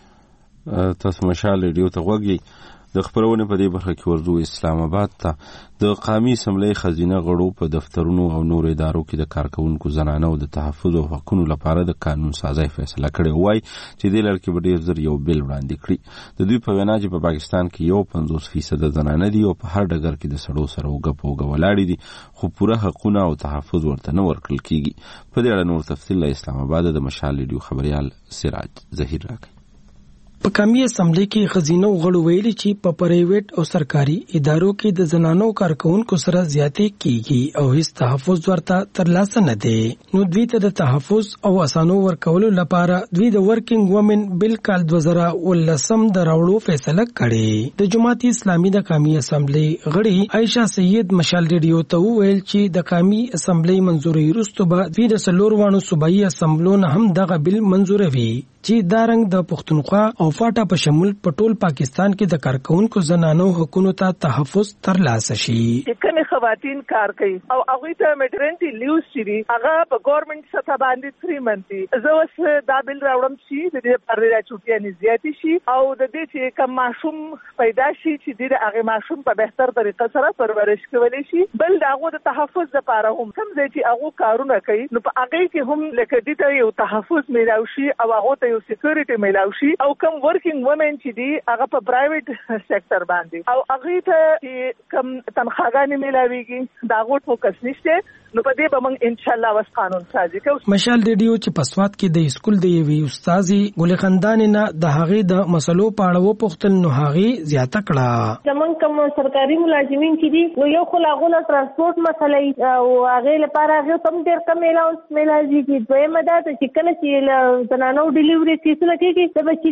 A: تاسو مشال ریډیو ته وګورئ. د خبرونه په دې برخه کې ورځو اسلام آباد ته د قومي اسمبلی خزینه غړو په دفترونو او نور ادارو کې د کارکونکو زنانه او د تحفظ او حقوقو لپاره د قانون سازي فیصله کړې وای چې د لړ کې به ډیر زر یو بل وړاندې کړي. د دوی په وینا چې په پاکستان کې یو پنځوس فیصد زنانه دي او په هر ډګر کې د سړو سره وګپ او غولاړي دي خو پوره حقوقونه او تحفظ ورته نه ورکړل کیږي. په دې اړه نور تفصیل له اسلام آباد د مشال ریډیو خبريال سراج ظهیر راکړي.
W: په قومي اسمبلی کې خزینه غړو ویلي چې په پرایویټ او سرکاري ادارو کې د زنانو کارکونکو سره زیاتې کیږي او هیڅ تحفظ ورته ترلاسه نه دی. نو دوی ته د تحفظ او اسانو ورکولو لپاره دوی د ورکینګ وومن بل کال دوه زره ولسم د راوړو فیصله کړې. د جماعت اسلامي د قومي اسمبلی غړي عائشہ سید مشال ریډیو ته ویل چې د قومي اسمبلی منځوري وروسته به دوی د سلور وانو صوبایي اسمبلونو هم دغه بل منځوروي چې دا رنګ د پښتونخوا او فاټا په شمول په ټول پاکستان کې د کارکونکو زنانو حقوقو ته تحفظ ترلاسه شي.
X: کومې خواتین کار کوي او هغه ته میټرنټي لیوز شي هغه په ګورنمنت سطح باندې تhree منتي زه اوس دا بل راوړم چې د دې پر د چوټیانې زیاتې شي او د دې چې کوم ماشوم پیدا شي چې د هغه ماشوم په بهتر طریقه سره پرورش کولی شي. بل داغه د تحفظ لپاره هم کوم ځای چې هغه کارونه کوي نو په هغه کې هم لکه دې ته یو تحفظ میلاو شي او هغه یو سکیورټي میلاو شي او کوم ورکینګ وومن چې دی هغه په پرایویټ سېکټر باندې او هغه ته کوم تنخواګانې میلاويږي دا غوټ فوکس نشته نو په دې به موږ ان شاء الله وس قانون سازي کوو.
W: مشال ریډیو چې پسوات کې د اسکول د یوې استادي ګل خندان نه د هغه د مسلو په اړه وپوښتل نو هغه زیاته کړه.
Y: زمونږ کوم سرکاري ملازمین چې دي نو یو خو لاغونه ترانسپورت مسلې او هغه لپاره هغه کم ډیر کم الاونس میلاوي چې دویمه ده چې کله چې زنانو ډیلیوري کیسونه کیږي د بچی دا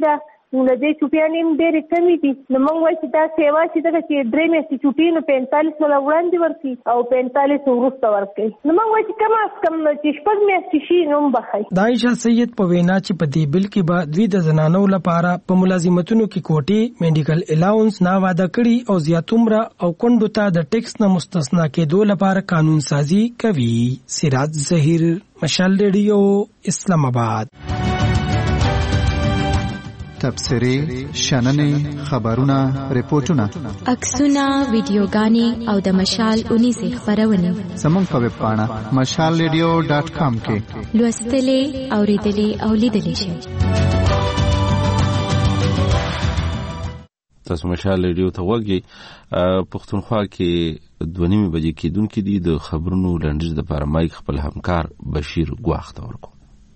Y: نو دې چوټیانې هم ډېرې کمې دي. نو موږ وایو چې دا سیوا چې دغه چې درې میاشتې چوټي نو پینتالیس سوله وړاندې ورکړي او پینتالیس وروسته ورکړي. نو موږ وایو چې کم از کم چې شپږ میاشتې شي نو هم بخي.
W: د عایشه سید په وینا چې په دې بل کې به دوی د زنانو لپاره په ملازمتونو کې کوټې، میډیکل الاونس نه واده کړي او زیاتومره او کونډو ته د ټیکس نه مستثنا کېدو لپاره قانون سازي کوي. سراج ظهیر، مشال ریډیو، اسلام آباد.
U: تبصرې، شننې، خبرونه، ریپورتونه،
E: عکسونه، ویډیوګانې او د مشال اونیزې خپرونه
U: زموږ په ویب پاڼه مشال ریډیو ډاټ کام کې
E: لوستلې، اوریدلې او لیدلې شئ.
A: تاسو مشال ریډیو ته وګورئ. پښتونخوا کې دوه نیمې بجې کېدونکې دي. د خبرونو لنډیز دپاره مایک خپل همکار بشیر ګواښ ته ورکوم.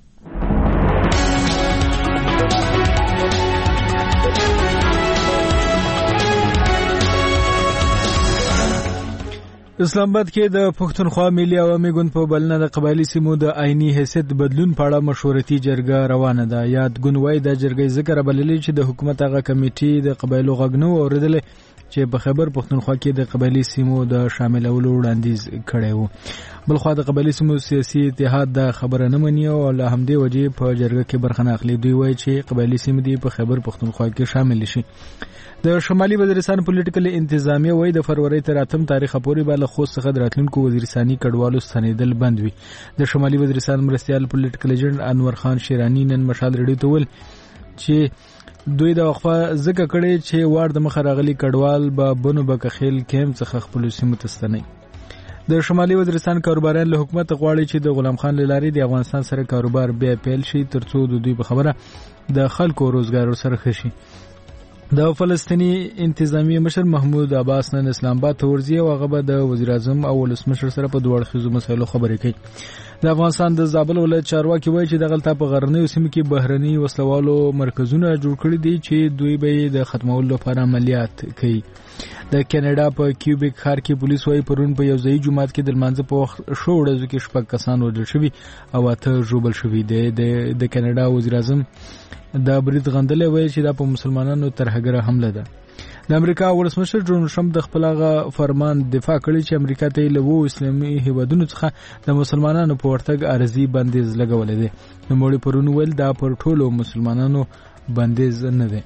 F: اسلام آباد کې د پښتونخوا ملي عوامي ګوند په بلنه د قبایلی سیمو د آئینی حیثیت بدلون په اړه مشورتي جرګه روانه ده. یاد ګوند وايي د جرګې ذکر بللی چې د حکومت هغه کمیټې د قبایلو غږ نه اوریدل چې په خبر پښتونخوا کې د قبایلی سیمو د شاملولو وړاندیز کړی و. بلخوا د قبایلی سیمو سیاسي اتحاد د خبره نه مني او له همدې وجې په جرګه کې برخه نه اخلي. دوی وایي چې قبایلی سیمې دې په خبر پښتونخوا کې شامل شي. د شمالي وزیرستان پولیټیکل انتظامیه وایي د فروری تر اتم تاریخ پورې به له خوست څخه د راتلونکو وزیرستاني کډوالو ستنېدل بند وي. د شمالي وزیرستان مرستیال پولیټیکل ایجنټ انور خان شیرانی نن مشال ریډیو ته ویل چې دوی د وقفه ځکه کړې چې وار د مخه راغلي کډوال به بنو بکخیل کیمپ څخه خپل سیمو ته ستنوي. د شمالي وزیرستان کاروباران له حکومت غواړي چې د غلام خان لاري د افغانستان سره کاروبار بیا پیل شي ترڅو د دوی په خبره د خلکو روزګار سره ښه شي. د فلسطینی انتظامی مشر محمود عباس نن اسلام آباد ته ورځي او هغه به د وزیر اعظم او ولسمشر سره په دوه اړخیزو مسایلو خبرې کوي. د افغانستان د زابل ولایت چارواکي وایي چې دغلته په غرنیو سیمو کې بهرني وسلوالو مرکزونه جوړ کړي دي چې دوی به د ختمولو لپاره عملیات کوي. د کینیډا په کیوبیک ښار کې پولیس وایي پرون په یو ځایي جومات کې د لمانځه په وخت شو ورځو کې شپږ کسان وژل شوي او اته ژوبل شوي دي. د کینیډا وزیر اعظم د برید غندلې وایي چې دا په مسلمانانو ترهګره حمله ده. د امریکا ولسمشر ډونالډ ټرمپ د خپل هغه فرمان دفاع کړی چې امریکا ته له وو اسلامي هیوادونو څخه د مسلمانانو په ورتګ عارضي بندیز لګولې دی. نوموړي پرون ویل دا پر ټولو مسلمانانو بندیز نه دی.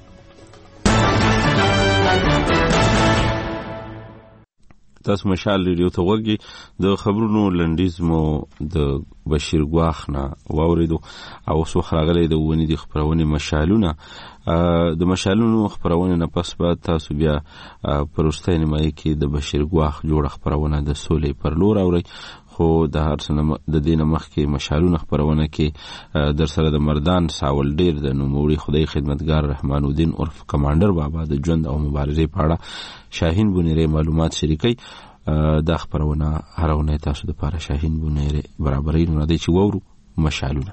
A: تاسو مشال ریډیو ته وګورئ. د خبرونو لنډیز مو د بشیر ګواښ نه واوریدو او اوس وخت راغلی د ونې د خپرونې مشالونه. د مشالونو خپرونې نه پس به تاسو بیا په وروستۍ نیمایي کې د بشیر ګواښ جوړه خپرونه د سولې پر لور اورئ. خو د هر څه د دې نه مخکې مشالونه خپرونه کې در سره د مردان ساول ډیر د نوموړي خدای خدمتګار رحمان الدین عرف کمانډر بابا د ژوند او مبارزې په اړه شاهین بونیری معلومات شریکي. دا خپرونه هر اونۍ تاسو د پاره شاهین بونیری برابرې نه دی چې وورو مشالونه.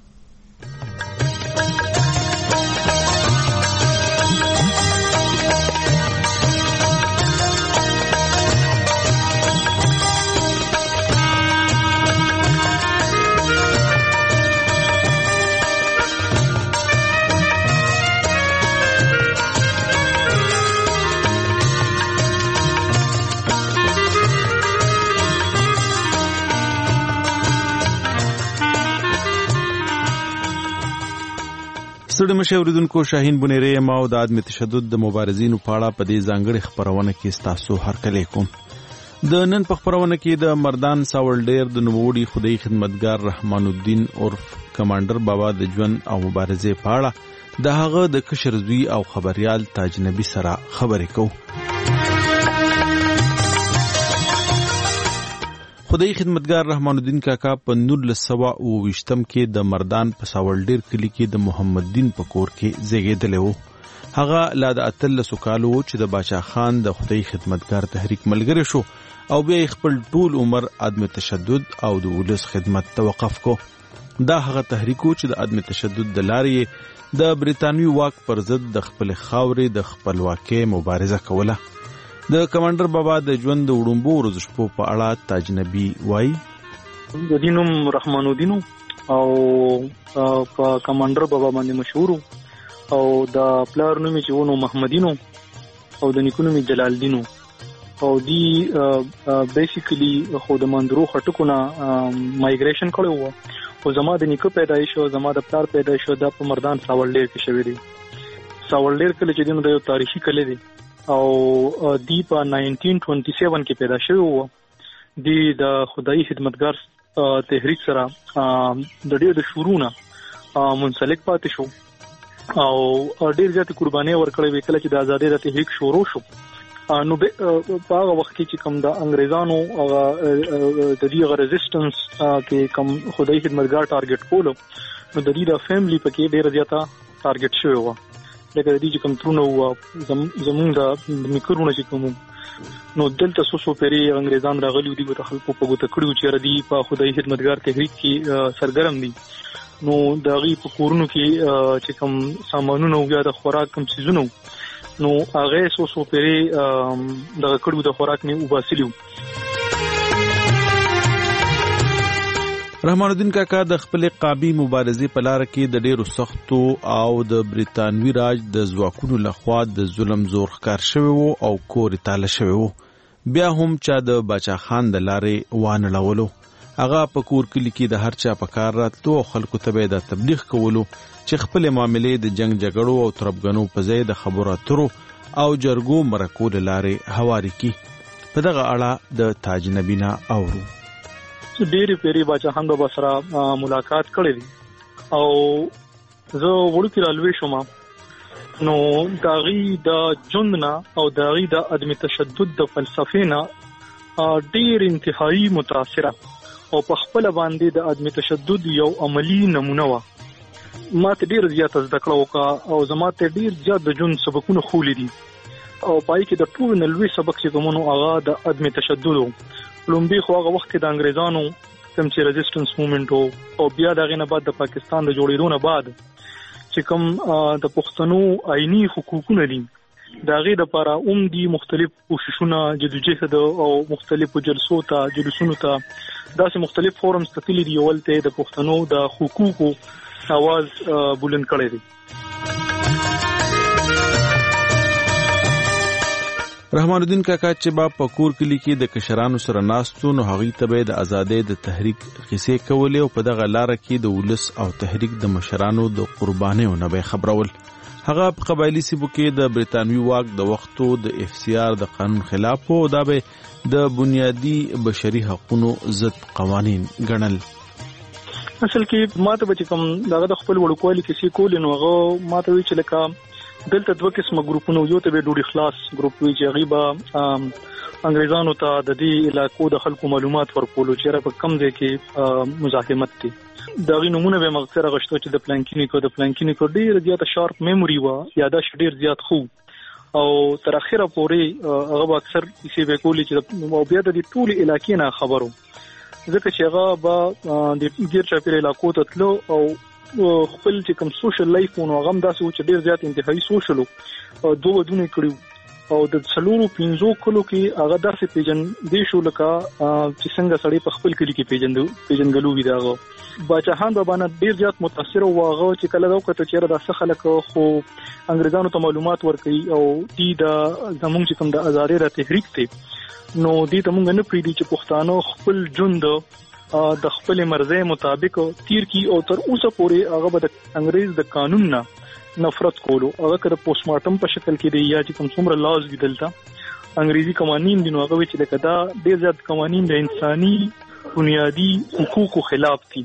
Q: ستړي مشه اوریدونکو، شاهین بونیری یم او د عدم تشدد د مبارزینو په اړه په دې ځانګړې خپرونه کې ستاسو هرکلی کوم. د نن په خپرونه کې د مردان ساول ډیر د نوموړي خدای خدمتګار رحمان الدین عرف کمانډر بابا د ژوند او مبارزې په اړه د هغه د کشر زوی او خبريال تاج نبی سره خبرې کوو. خدای خدمتګار رحمان الدین کاکا په نولس سوه اوه ویشتم کې د مردان په ساول ډیر کلی کې د محمد دین په کور کې زیږېدلی و. هغه لا د اتلسو کالو و چې د باچا خان د خدای خدمتګار تحریک ملګری شو او بیا خپل ټول عمر عدم تشدد او د ولس خدمت ته وقف کو. دا هغه تحریک و چې د عدم تشدد د لارې د بریتانوي واک پر ضد د خپل خاورې د خپلواکۍ مبارزه کوله. د کمانډر بابا د ژوند د وړومبو ورځو شپو په اړه تاج نبی وایي
J: د دینم رحمان الدین او په کمانډر بابا باندې مشهور
H: او د پلار نوم چې ونو محمدینو او د نیکونو می جلال الدینو او دی بیسیکلی خو د مندرو خټکو نه مایګریشن کړو وو او زما د نیکو پیدایش او زما د پلار پیدایش د په مردان ساولډیر کې شوی دی. ساولډیر کله چې د یو تاریخي کلی دی او دی په نایزده سوه سیاسی کې پیدا شوی وو. دی د خدای خدمتګار تحریک سره د ډېر د شورونه منسلک پاتې شو او ډېر زیات قرباني ورکړې وکړه چې د ازادۍ د تحریک شروع شو. نو په هغه وخت کې چې کوم د انګريزانو هغه د دې غ ریزिस्टنس کې کوم خدای خدمتګار ټارګټ کولو نو د دې د فیملی پکې ډېر زیاته ټارګټ شوی و. لکه د دې چې کوم ترونه و زمونږ د میکرونه چې کوم نو دلته سوسو پری انګريزان راغلي دي په خلکو په ګوته کړیو چې ردی په خدای خدمتګار تحریک کې سرګرم دي. نو د غي په کورونو کې چې کوم سامانونه او یا د خوراک کوم چیزونه نو هغه سوسو پری د کړو د خوراک نه وباسلیو.
Q: رحمان الدین کاکا د خپل قابي مبارزې په لار کې د ډېرو سختو او د بریتانوي راج د ځواکونو لخوا د ظلم زور ښکار شوی وو او کور تاله شوی وو. بیا هم چا د باچا خان د لارې وانړولو. هغه په کور کلی کې د هر چا په کار راتلو او خلکو ته به د تبلیغ کولو چې خپل معاملې د جنگ جګړو او تربګنو په ځای د خبرو اترو او جرګو مرکو د لارې هواري کی. په دغه اړه د تاج نبینا اورو.
H: ډېری پیری باچا خان بابا سره ملاقات کړې دي او زه وړوکی رالوي شوم نو داغي د جندنا او داغي د عدم تشدد د فلسفې نه ډېر انتهایی متاثره او په خپل باندې د عدم تشدد یو عملی نمونه و. ما ته ډیر زیات زده کړه وکړه او زما ته ډیر زیات د جون سبقونه خولې دي او پای کې د ټول نلوي سبق چې کومو هغه د عدم تشدد لومبي خو هغه وخت د انګريزانو کوم چې ریزिस्टنس موومېنټ او بیا دغه نه بعد د پاکستان د جوړېدو نه بعد چې کوم د پښتنو آئینی حقوقونه دي دغه د لپاره اوم دي مختلف کوششونه جدوجہد او مختلف جلسو ته جلسونو ته داسې مختلف فورمز ته تللي دي ولته د پښتنو د حقوقو आवाज بلند کړی دی.
Q: رحمان الدین کاکا چې با پکور کلی کې د کشرانو سره ناستو نو هغه ته د ازادۍ د تحریک قصې کولې او په دغه لار کې د ولس او تحریک د مشرانو د قربانیو نه به خبرول. هغه په قبایلی سیمو کې د بریتانوي واک د وختو د اف سی آر د قانون خلاف او دا به د بنیادی بشري حقوقو ضد قوانین ګڼل.
H: اصل کې ماته به کوم دغه د خپل وړوکوالي کې کول نو هغه ماته وی چې لکه دلته دوه قسمه ګروپونه یو ته به ډوډۍ خلاص ګروپ وی چې غیبا انګريزانو ته د دې علاقو د خلکو معلومات ورکول چې را په کم ځای کې مزاحمت دي. دا غي نمونه به مغسره غشتو چې د پلانکینیکو د پلانکینیکو ډیر زیات شارپ میموري وا یاداش ډیر زیات خو او تر اخره پورې هغه اکثر چې به کولی چې بیا د ټول علاقې نه خبرو ځکه چې هغه به د ګیر چاپیر علاقو ته تلو او خپل چې کوم سوشل لایف نو هغه داسې و چې ډیر زیات انتهایی سوشل او دوه ودونه کړیو او د څلورو پنځو کلو کې هغه داسې پیجن دی شو لکه چې څنګه سړی په خپل کلی کې پیجن پیجنګلو وی داغه. باچا خان بابا نه ډیر زیات متاثر و هغه چې کله دا وکړه چې دا څه خلک خو انګريزانو ته معلومات ورکړي او دې د زمونږ چې کوم د ازادۍ را تحریک ته نو دې ته مونږ نه پریدي چې پښتانه خپل ژوند د خپل مرزه مطابق تیر کی او تر اوسه پورې هغه به د انګريز د قانون نه نفرت کولو هغه کړه پوسټ مارټم په شکل کې دی یا چې کوم څومره لاز دي دلته انګريزي قوانين دي نو هغه چې د کدا ډیر زیات قوانين د انساني بنیادی حقوقو خلاف دي.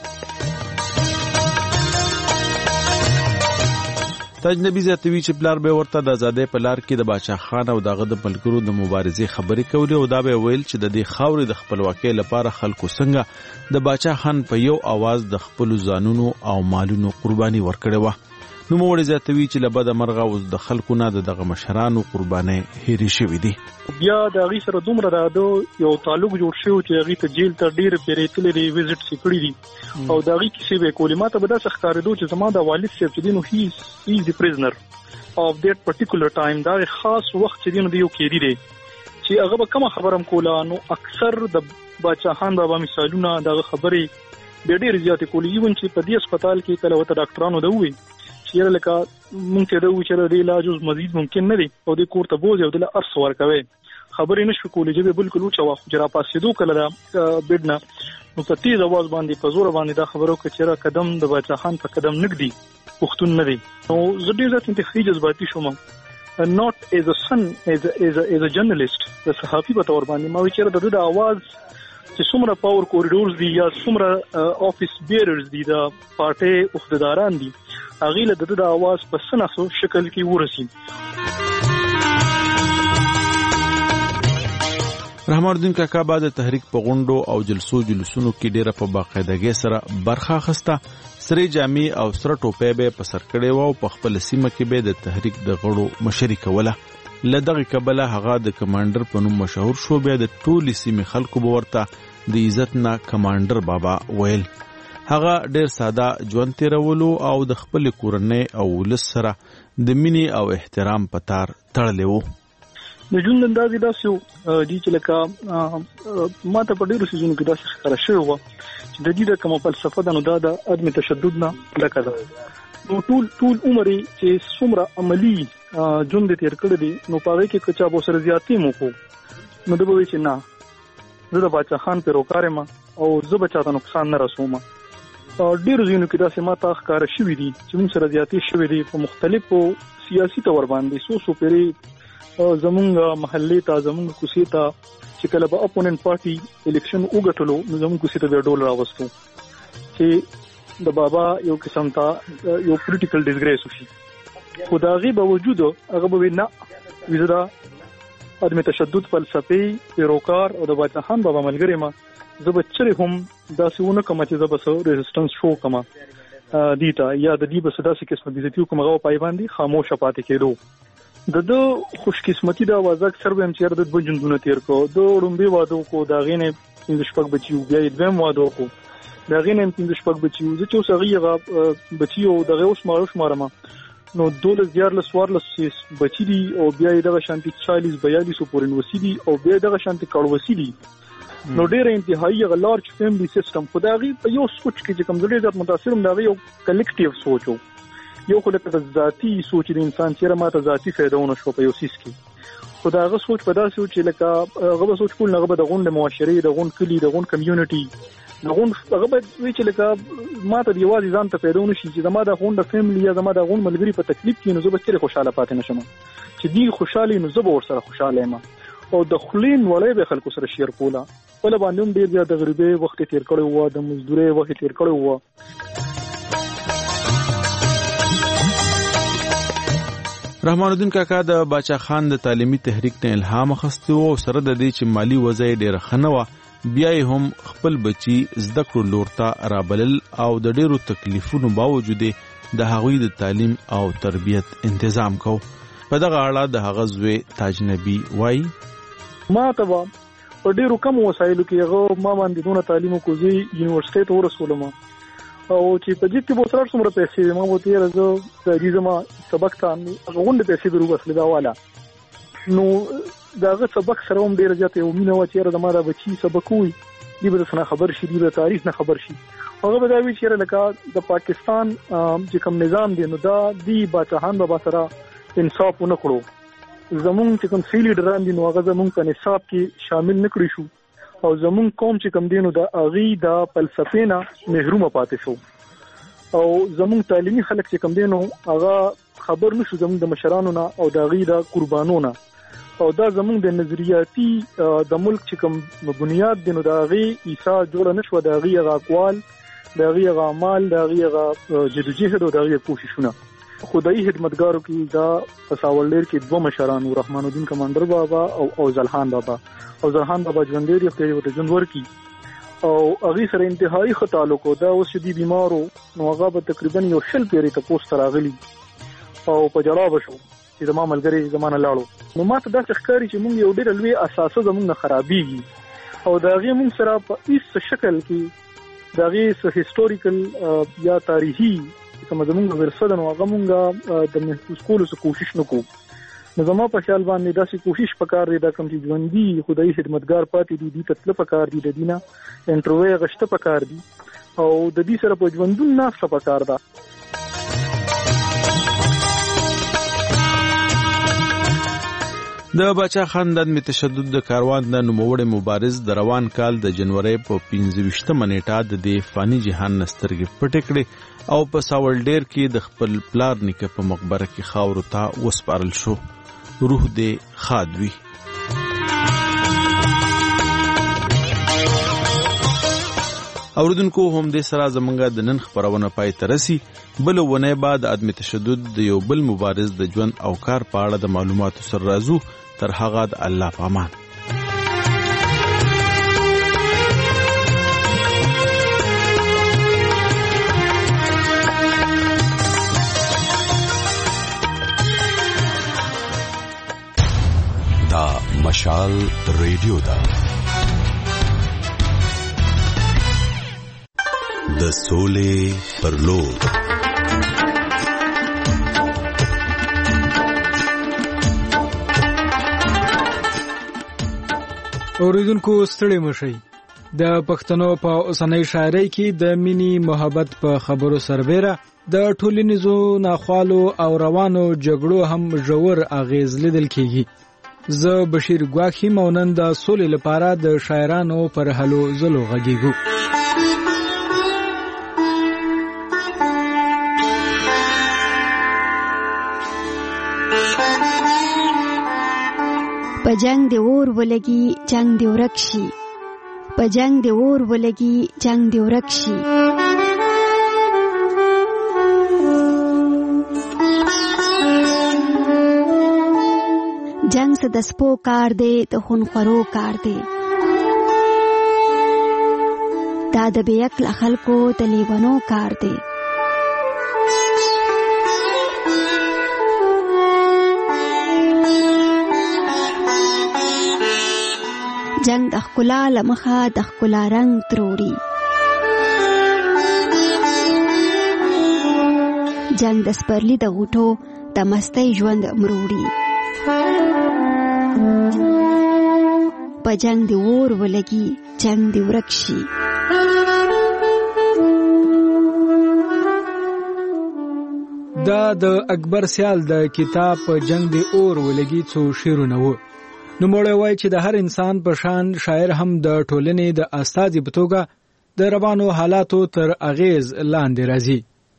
Q: تاجنبی زیاتوی چې پلار به ورته د ازادۍ په لار کې د باچا خان او دغه د ملګرو د مبارزې خبرې کولې او دا به ویل چې د دې خاورې د خپلواکۍ لپاره خلکو څنګه د باچا خان په یو आवाज د خپل ځانونو او مالونو قرباني ورکړې و. نو موږ زیاتوی چې لبد مرغه اوس د خلکو نه دغه مشرانو قرباني هېري شوې دي.
H: بیا د غي سره دومره راځو یو تعلق جوړ شو چې غي ته جیل ته ډیر پیریتلې دی وزټ سکړی دي او د غي کیسې به کولی ماته به دا ښکارېدو چې زما د والد صاحب چې دینو هی از دی پریزنر اف دیټ پارټیکولر ټایم دا خاص وخت چې دینو دی یو کېدی دی چې هغه به کوم خبرم کوله نو اکثر د باچا خان بابا مثالونه د خبرې ډېر زیات کولی ایون چې په دې هسپتال کې کله وته ډاکټرانو دا وی چې لکه مونږ ته د وچره د علاج مزید ممکن نه دی او د کور ته بوز یو د ارس ورکوي خبرې نشو کولې چې بالکل او چوا خو جرا پاسېدو کله بډنا نو په تیز आवाज باندې په زور باندې دا خبرو کچره قدم د باچا خان په قدم نګدي پښتون نه دی نو زه ډیر ځکه انتخابي جذباتي شوم not as a son as a, as a, as a journalist د صحافي په تور باندې ما وچره د د आवाज چې څومره پاور کوریډورز دي یا څومره افیس بیررز دي د پارټي عہدیداران دي هغه له د د आवाज په سناسو شکل کې ورسي.
Q: رحمان الدین کاکا بعد تحریک په غونډو او جلسو جلوسونو کې ډیره په باقاعدګۍ سره برخه اخیسته. سری جامي او سره ټوپې به په سر کړې وو په خپل سیمه کې به د تحریک د غړو مشري کوله. لدغه کبله هغه د کمانډر په نوم مشهور شو. بیا د ټولي سیمې خلکو به ورته د عزت نه کمانډر بابا ویل. هغه ډیر ساده ژوند تیرولو او د خپل کورنۍ او ولس سره د مینې او احترام په تار تړلی وو.
H: د ژوند انداز داسې و دي چې لکه ما ته په ډېرو څیزونو کې داسې ښکاره شوی وه چې د دې د کومه فلسفه ده نو دا د عدم تشدد نه ډکه ده. نو ټول ټول عمر چې څومره عملي ژوند تیر کړی دی نو په هغې کې که چا به ورسره زیاتې مو کړو نو ده به وایي چې نه زه د باچا خان پیروکار یم او زه به چاته نقصان نه رسوم. ډېرو ځایونو کې داسې ما ته ښکاره شوي دي چې موږ سره زیاتې شوي دي په مختلفو سیاسي طور باندې څو څو پیرې زمونږ محلې ته زمونږ کوڅې ته چې کله به اپوننټ پارټي الیکشن وګټلو نو زمونږ کوڅې ته به ډول راوستو چې د بابا یو قسم ته یو پولیټیکل ډیسګریس وشي. خو د هغې باوجود هغه به وي نه زه د عدم تشدد فلسفې پیروکار او د باچا خان بابا ملګری یم زه به چرې هم داسې ونه کړم چې زه به څه ریزسټنس شو کړم دې ته یا د دې به څه داسې قسمه بېزتي وکړم هغه پای باندې خاموشه پاتې کېدو. د ده خوشقسمتي دا وازه اکثر به یم چې د دوه ژوندونه تېر کړو. د ړومبې واده وکړو د هغې نه پنځه شپږ بچي وو. بیا یې دویم واده وکړو د هغې نه پنځه شپږ بچي وو. زه چې اوس هغې هغه بچي او د هغې اوس ماره شمارم نو دولس دیارلس څوارلس بچي دي او بیا یې دغه شانتې چالیس بیالیسو پورې نوسي دي او بیا یې دغه شانتې کړوسي دي. نو ډېره انتهایي هغه لارج فیملی سیسټم خو د هغې په یو سوچ کې چې کوم زه ډېر زیات متاثر یم د هغې یو کلیکټیو سوچ و. یو خو لکه د ذاتي سوچ د انسان چیرې ماته ذاتي فایده ونه شوه په یو څیز کې خو د هغه سوچ په داسې و چې لکه هغه به سوچ کول هغه به د غونډې معاشرې د غونډ کلي د غونډ کمیونټي د غونډ هغه به وایي چې لکه ماته د یوازې ځان ته فایده ونه شي چې زما د غونډ فیملی یا زما د غونډ ملګري په تکلیف کې نو زه به چیرې خوشحاله پاتې نه شم چې دوی خوشحاله نو زه به ورسره خوشحاله یم او د خولې نوړۍ به خلکو سره شیر کوله. خپله باندې هم ډېر زیات د غریبۍ وخت یې تېر کړی وه د مزدورۍ وخت یې تېر کړی وه.
Q: رحمان الدین کاکا د باچا خان د تعلیمي تحریک نه الهام اخیستی و سره د دې چې مالی وضع ډېره ښه نه وه بیا یې هم خپل بچي زده کړو لور ته رابلل او د ډېرو تکلیفونو باوجود د هغوی د تعلیم او تربیت انتظام کو. په دغه اړه د هغه زوی تاج نبی وایي
H: ما ته به په ډېرو کمو وسایلو کې هغه ما باندې دونه تعلیم وکړو زه یونیورسټۍ ته ورسولم او چې په جیب کې به ورسره څومره پیسې وي ما به ورته ویله زه راځي زما سبق ته هغه غونډې پیسې به روبسلې دا واله نو د هغه سبق سره هم ډېره زیاته یو مینه وه چې یاره زما دا بچي سبق ووایي دوی به درڅه نه خبر شي دوی به تاریخ نه خبر شي. هغه به دا وایي چې یاره لکه د پاکستان چې کوم نظام دی نو دا دی باچا خان بابا سره انصاف ونه کړو زمونږ چې کوم سی لیډران دي نو هغه زمونږ په نصاب کې شامل نه کړی شو او زمونږ قوم چې کوم دی نو د هغې د فلسفې نه محرومه پاتې شو او زمونږ تعلیمي خلک چې کوم دی نو هغه خبر نه شو زمونږ د مشرانو نه او د هغې د قربانو نه او دا زمونږ د نظریاتي د ملک چې کوم بنیاد دی نو د هغې عیسا جوړه نه شوه د هغې هغه اقوال د هغې هغه اعمال د هغې هغه جدوجهد او د هغې کوششونه. خدایي خدمتګارو کې دا په ساولډیر کې دوه مشران وو رحمان الدین کمانډر بابا او اوزل خان بابا. اوزل خان بابا ژوندی دی خدای ورته ژوند ورکړي او هغې سره انتهایي ښه تعلق و. دا اوس چې دی بیمار و نو هغه به تقریبا یو شل پیرې تپوس ته راغلي او په ژړا به شو چې زما ملګري زما نه لاړو. نو ما ته داسې ښکاري چې موږ یو ډېره لوی اساسه زموږ نه خرابېږي او د هغې موږ سره په هېڅ شکل کې د هغې څه هسټوریکل یا تاریخي کومه زمونږ ورثه ده نو هغه مونږ د محفوظ کولو څه کوشش نه کوو. نو زما په خیال باندې داسې کوشش پکار دی دا کوم چې ژوندي خدایي خدمتګار پاتې دي دوی ته تله پکار دي د دې نه انټروی اخیسته پکار دي او د دې سره په ژوندون ناسته پکار ده.
Q: د باچا خان د عدم تشدد د کاروان د نوموړي مبارز د روان کال د جنوري په پنځه ویشتمه نیټه د دې فاني جهان نسترګې پټې کړې او په ساولډیر کې د خپل پلار نیکه په مقبره کې خاورو ته وسپارل شو. روح دې ښاد وي. اوردونکو هم دې سره زمونږ د نن خبرونه پای ته رسي. بل ونه بعد عدم تشدد د یو بل مبارز د ژوند او کار په اړه د معلوماتو سره راځو. تر هغه د الله په امان.
O: دا مشال ریډیو دا د سولې پر لور.
F: اوریدونکو ستړي مشئ. د پښتنو په اوسنۍ شاعرۍ کې د مینی محبت په خبرو سربېره د ټولنیزو ناخوالو او روانو جګړو هم ژور اغیز لیدل کیږي. زه بشیر ګواخی مونن د سولې لپاره د شاعرانو پر هلو زلو غږیږو.
P: په جنگ دی اور ولګي جنگ دی ورک شي، په جنگ دی اور ولګي جنگ دی ورک شي. جنگ څه د سپو کار دی، د خونخورو کار دی. دا د بې عقله خلکو د لیونو کار دی. جنگ د ښکلا له مخه د ښکلا رنګ تروړي. جنگ د سپرلي د غوټو د مستۍ ژوند مروړي. په جنگ دی اور ولګي جنگ دی ورک شي.
F: دا د اکبر سیال د کتاب په جنگ دی اور ولګي څو شعرونه وو. نو موږ وایي چې د هر انسان په شان شاعر هم د ټولنې د استازي په توګه د روانو حالاتو تر اغیز لاندې راځي.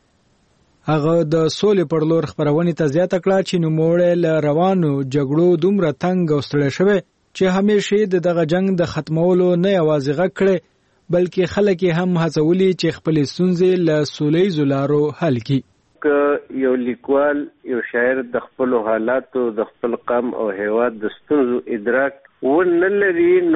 F: هغه د سولې پر لور خبرونه ته زیاته کړه چې نو موږ له روانو جګړو دومره تنګ او ستړي شوه چې همیشه د دغه جنگ د ختمولو نه یوازې غږ کړي بلکې خلک هم هڅولي چې خپل ستونزې له سولې زلارو حل کړي.
J: یو لیکوال یو شاعر د خپل حالاتو د خپل قوم او هیواد د ستونزو ادراک ونه لري نو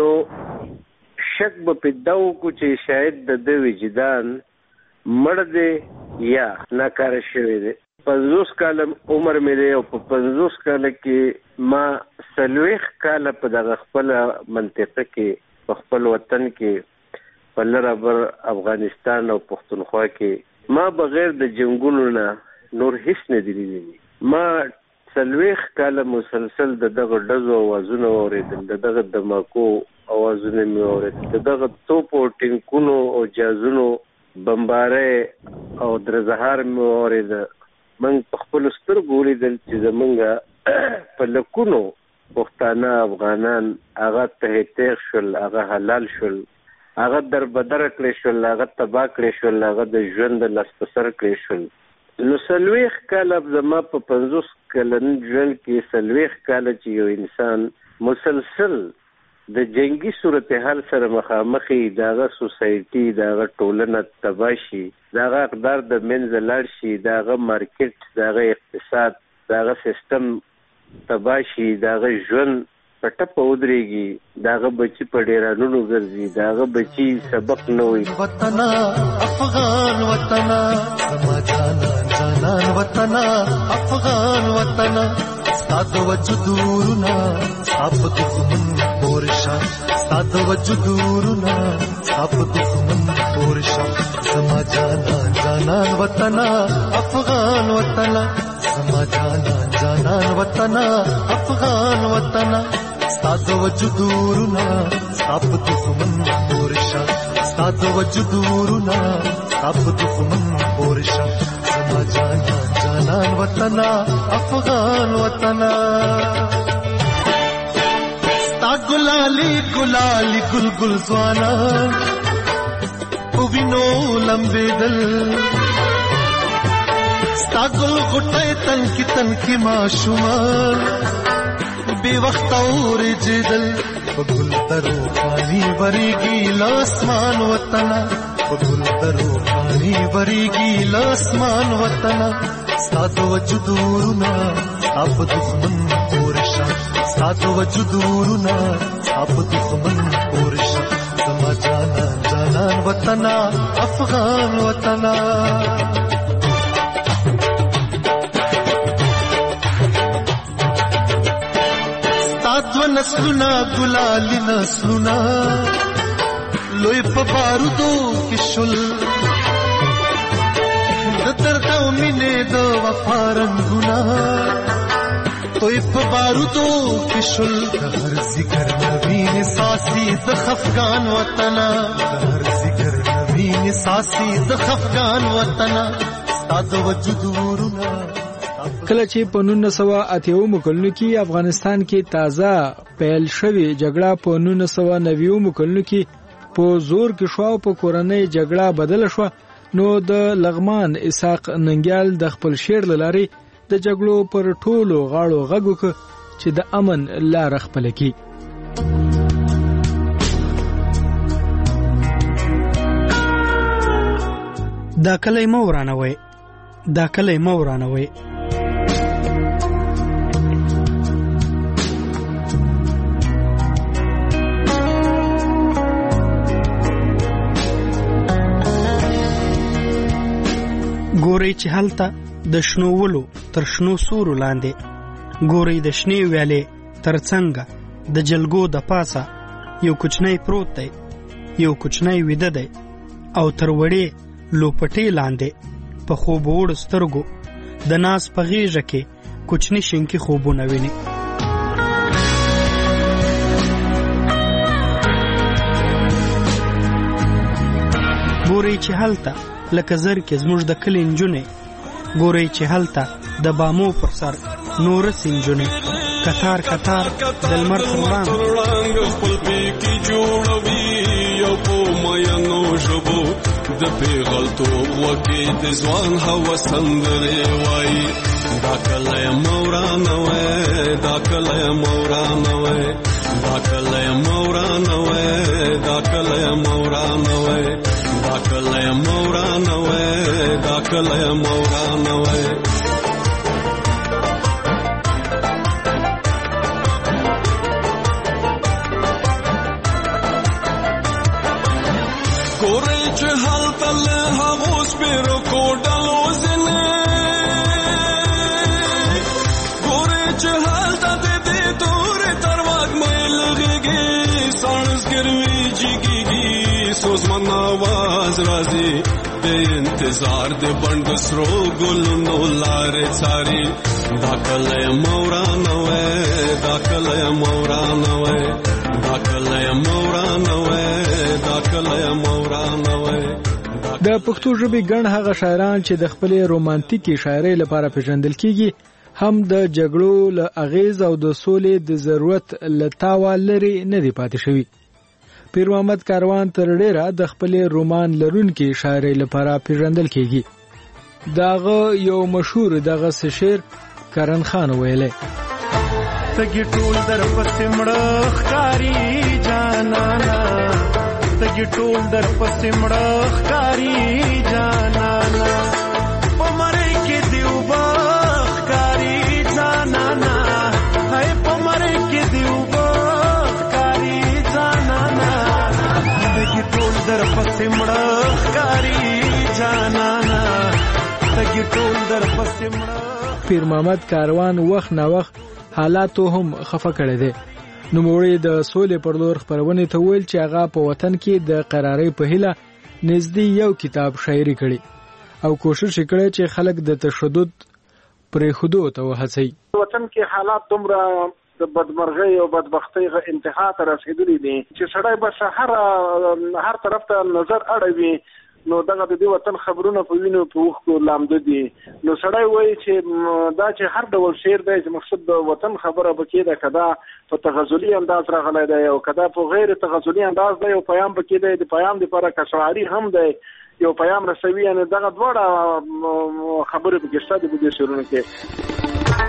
J: شک به پیدا وکړي چې شاید د د وجدان مړ دی یا ناکاره شوی دی. پنځوس کال عمر مې دی او په پنځوس کال کې ما څلوېښت کاله په دغه خپله منطقه کې په خپل وطن کې په لرابر افغانستان او پښتونخوا کې ما بغیر د جنگونو نه نور هیڅ نه دی لیدلی. ما څلوېښت کاله مسلسل د دغه ډزو اوازونه واورېدل، د دغه دماکو اوازونه مې واورېدل، د دغه توپو ټینکونو او جازونو بمبارۍ او درزهار مې واورېده. موږ په خپلو سترګو ولیدل چې زموږ په لکونو پښتانه افغانان هغه ته تیغ شول، هغه حلال شول، هغه در بدر کړی شول، هغه تباه کړی شول، هغه د ژوند د لاس په سر کړی شول. نو څلوېښت کاله زما په پنځوس کلن ژوند کې څلوېښت کاله چې یو انسان مسلسل د جنگي صورتحال سره مخامخ وي، د هغه سوسایټي، د هغه ټولنه تباه شي، د هغه اقدار د منځه لاړ شي، د هغه مارکیټ، د هغه اقتصاد، د هغه سیستم تباه شي، د هغه ژوند په ټپه ودرېږي، د هغه بچي په ډیرانونو ګرځي، د هغه بچي سبق نه وایي.
K: وطنا افغان وطنا زما جانان جانان وطنا افغان وطنا ستا د وجودورنا ستا په دښمن پورشا، ستا د وجودورنا ستا په دښمن پورشا. زما جانان جانان وطنا افغان وطنا زما جانان جانان وطنا افغان وطنا ستا د وجودورنا ستا په دښمن پورشا، ستا د وجودورنا ستا په دښمن پورشا. زما جانان جانان وطنا افغان وطنا. ګلالي ګلالي ګل ګل ځوانا او وینو لمبېدل ستا ګل غټۍ تن کې تن کې ماشومان بې وخته اورېدل په ګل ترو پانی ورېږي لاسمان وطنه په ګل ترو پانی ورېږي لاسمان وطنه ستا د وجود ورونه ستا په دښمن پورشه ستا د وجود ورونه ستا په دښمن پورشه زما جانان جانان وطنه افغان وطنه دو نسلونه ګلالي نسلونه لوی په بارودو کې شل د درد او مینې د وفا رنګونه لوی په بارودو کې شل د هر ذکر نوین ساسي د خفګان وطنه د هر ذکر نوین ساسي د خفګان وطنه ستا د وجود ورونه
F: کله چې په نولس سوه اته اویا کلونو کې افغانستان کې تازه پیل شوې جګړه په نولس سوه نوي اویا کلونو کې په زور کې شو او په کورنۍ جګړه بدله شو نو د لغمان اسحاق ننګیال د خپل شعر لاري د جګړو پر ټولو غاړو غږ وکړ چې د امن لار خپل کړي.
I: دا کله مو ورانوي دا کله مو ورانوي ګوري چې هلته د شنو ولو تر شنو سورو لاندې ګوري د شنې ویالې تر څنګه د جلګو د پاسه یو کوچنی پروت دی یو کوچنی ویده دی او تر وړې لوپټې لاندې په خوب وړ سترګو د ناس په غیږه کې کوچنی شینکی خوبونه ویني. ګوري چې هلته لکه زر کې زموږ د کلي نجونې ګوري چې هلته د بامو پر سر نور سنجونې کتار کتار د لمر پر وړاندې خپل پیکي جوړوي یو په مینو ژبو د پیغلتوب وکې د ځوان هوس سندرې وایي دا کله مورانه وای دا کله مورانه وای دا کله مورانه وای دا کله مورانه وای دا کله مورانه وای دا کله مورانه وای ګورې چې هلته له هغو سپېرو کوډلو ځینې ګورې چې هلته د دې تورې تر وږمې لغېږي ساړزګر وي جګېږي سوزمن آواز راځي د انتظار د بڼ سرو ګلونو لارې څاري دا کله مورانه وای دا کله مورانه وای دا کله مورانه وای دا کله مورانه وای.
F: د پښتو ژبې ګڼ هغه شاعران چې د خپلې رومانتیکي شاعرۍ لپاره پیژندل کیږي هم د جګړو له اغیز او د سولې د ضرورت له تاوه لري نه دی پاتې شوی. پیر محمد کاروان تر ډیره د خپلې رومان لرونکي شاعرۍ لپاره پیژندل کیږي. داغه یو مشهور دغه شعر کرن خان ویلې
K: تګي ټول در پسې مړه ښکاری جانانا تګي ټول در پسې مړه ښکاری جانانا پمړې کې دیو با ښکاری جانانا هاي پمړې کې دیو با ښکاری جانانا تګي ټول در پسې مړه ښکاری جانانا تګي ټول در پسې مړه.
F: پیر محمد کاروان وخت نا وخت حالاتو هم خفه کړی دی. نو موږ د سولې پر لور خبرونه ته ویل چې هغه په وطن کې د قرارې په هیله نږدې یو کتاب شاعري کړي او کوشش وکړي چې خلک د تشدد پرې خودو ته وهڅي.
L: وطن کې حالات دومره د بدمرغۍ او بدبختۍ غ انتها ته رسیدلي دي چې سړی به هر هر طرف ته نظر اړوي نو دغه د دې وطن خبرونه په وینو په وخت لامده دي. نو سړی وایي چې دا چې هر ډول شعر دی چې مقصد د وطن خبره پکې ده، کدا په تغزلي انداز راغلی دی او کدا په غیر تغزلي انداز دی او پیام پکې دی، د پیام لپاره کشعري هم دی، یو پیام رسوي. یعنی دغه دواړه خبرې پکې شته د دې شعرونو کې.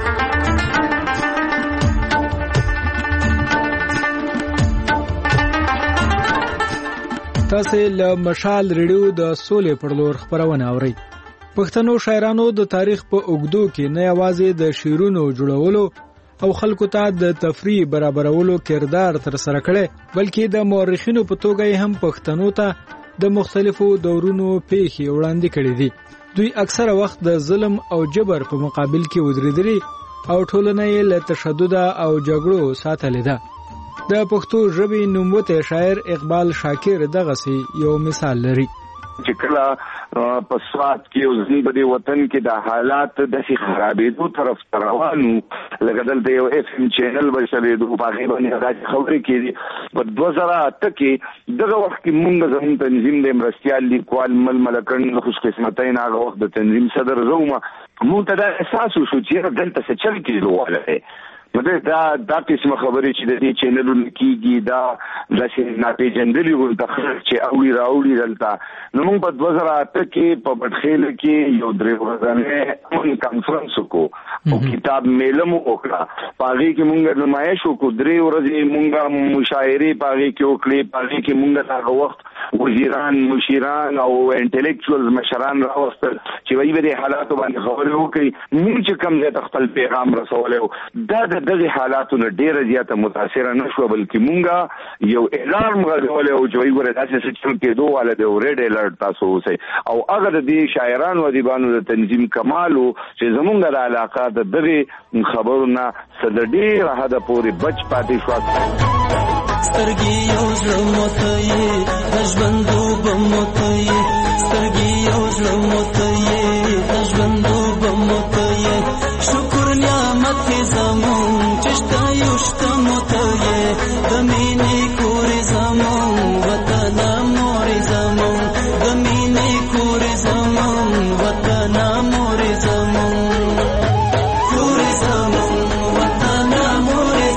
F: تاسو له مشال ریډیو د سولې پر لور خبرونه اورئ. پښتنو شاعرانو د تاریخ په اوږدو کې نه یوازې د شعرونو جوړولو او خلکو ته د تفریح برابرولو کردار تر سره کړي، بلکې د مورخینو په توګه هم پښتنو ته د مختلفو دورونو پیښې وړاندې کړي دي. دوی اکثره وخت د ظلم او جبر په مقابل کې ودرېدلي او ټولنه یې له تشدد او جګړو ساتلې ده. د پښتو ژبې نوموتی شاعر اقبال شاکر دغسې یو مثال لري
D: چې کله په سوات کې او زموږ په دې وطن کې د حالات داسې خرابېدو طرف ته روان وو، لکه دلته یو اف ام چینل به چلېدو، په هغې باندې داسې خبرې کېدې. په دوه زره اته کې دغه وخت کې مونږ زموږ تنظیم د مرستیال لیکوال مل ملکن خوش قسمتین هغه وخت د تنظیم صدر زه وم، مونږ ته دا احساس وشو چې یاره دلته څه چل کېدو والی دی. نو دا دا قسمه خبرې چې د دې چینلونو کېږي دا داسې ناپېژندلي وو د خلک چې اوړي راوړي دلته. نو موږ په دوه زره اته کې په بټخیله کې یو درې ورځنی کانفرنس وکړو او کتاب میله مو وکړه. په هغې کې موږ نمایش وکړو، درې ورځې موږ مشاعرې په هغې کې وکړې. په هغې کې موږ هغه وخت وزیران مشیران او انټلیکچوالز مشران راوستل چې وایي به دې حالاتو باندې خبرې وکړي. موږ چې کوم ځای ته خپل پیغام رسولی و دا د دغه حالاتو نه ډیره زیاته متاثره نه شوه، بلکې مونږه یو الارم غږولی او چې وایي ګوره داسې څه چل کېدو واله دی او ریډ الرټ تاسو اوسئ. او هغه د دې شاعرانو ادیبانو د تنظیم کمال و چې زمونږ د علاقه د دغې خبرو نه څه د ډېره حده پورې بچ پاتې شوه.
M: سترګې یو زړه موته یې د ژوندو به موته یې، سترګې یو زړه موته یې د ژوندو به موته یې، شکر نعمت زمون چشته یو شته موته یې، د مینې کورې زمون وطن مورې زمون، د مینې کورې زمون وطن مورې زمون، کورې زمون وطن مورې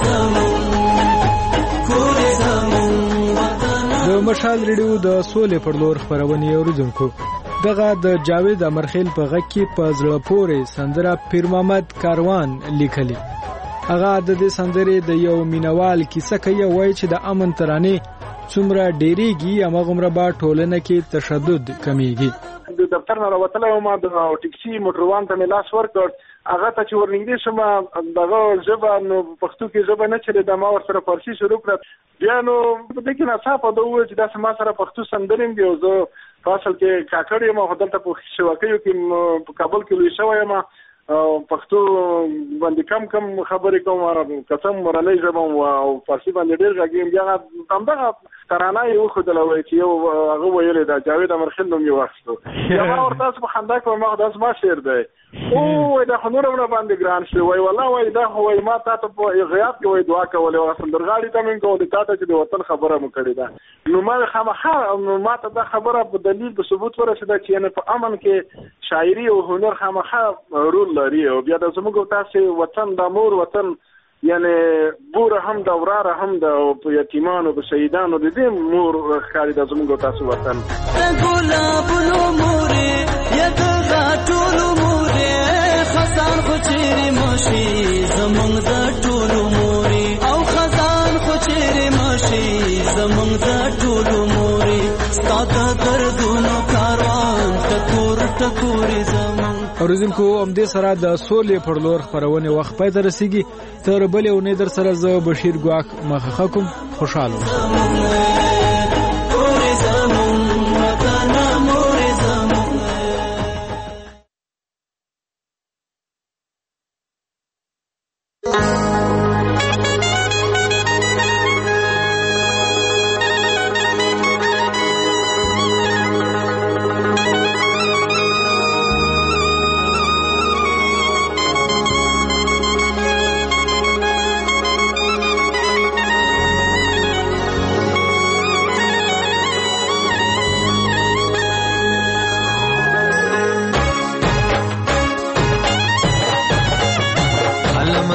M: زمون، کورې زمون وطن.
F: د مشال ریډیو د سولې پر لور خبرونه اوریدونکو، دغه د جاوید امرخیل په غږ کې په زړه پورې سندره پیر محمد کاروان لیکلي. هغه د دې سندرې د یو مینوال کیسه کوي، وایي چې د امن ترانې څومره ډېرېږي هماغومره به ټولنه کې تشدد کمیږي.
L: د دفتر نه راوتلی وم، د ټکسي موټروان ته مې لاس ورکړ، هغه ته چې ورنږدې شوم دغه ژبه نو پښتو کې ژبه نه چلېده، ما ورسره فارسي شروع کړه. بیا نو په دې کې ناڅاپه ده وویل چې داسې ما سره پښتو سندرې هم دي او زه په اصل کې کاکړ یم او دلته په شوکیو کې په کابل کې لوی شوی یم او پښتو باندې کم کم خبرې کوم، قسم مورنۍ ژبه او فارسي باندې ډېر غږېږم. بیا همدغه ترانه یې وښودله، وایي چې یو هغه ویلې ده جاوید امرخیل نوم یې واخیستو. بیا ما ورته داسې په خندا کوم، ما خو دا زما شعر دی. او وایي دا خو نور هم راباندې ګران شو، وایي والله وایي دا خو وایي ما تا ته په غیاب کې وایي دعا کولې او سندرغاړي ته مې کولې تا ته چې د وطن خبره مو کړې ده. نو ما خامخا ما ته دا خبره په دلیل په ثبوت ورسېده چې یعنې په امن کې شاعري او هنر خامخا رول لري. او بیا د زموږ تاسې وطن د مور وطن یعنی بوره هم د وراره هم د یتیمانو د شهیدانو د دې مور ښکاري د زموږ تاسو وطن.
M: د ګلابونو مورې یا د غاټولو مورې خزان خو چیرې ماشي زموږ د ټولو مورې او خزان خو چیرې ماشي زموږ د ټولو مورې ستا د دردونو کاروان ټکور ټکورې زموږ.
F: اوریدونکو همدې سره د سولې پر لور خپرونې وخت پای ته رسیږي. تر بلې اونۍ در سره زه بشیر ګواک مخه کوم. خوشحاله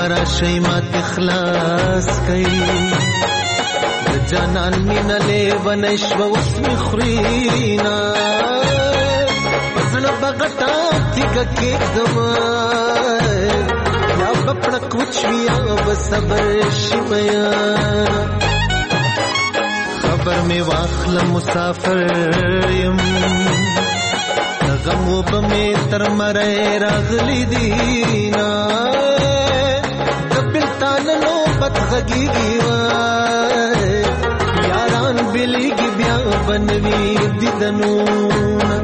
K: بارا شي ما تخلاص کئی جانان مین لیونشو وسمی خرینا بزل بغتا تیگا کیک دمائی یا بپڑا کچوی یا بصبر شمیانا خبر میں واخل مسافر یم غم و بمی تر مرے راغلی دینا دبلتان نوبت غگیگی وای یاران بلیگی بیا بنوی دیدنونا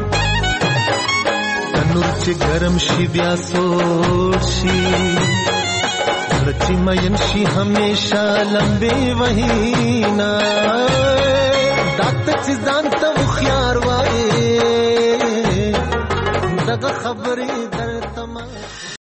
K: تنور چه گرم شی بیا سوڑ شی زلچی مین شی ہمیشہ لمبے وحینا دات چی زانتا و خیار وائے دغه خبرې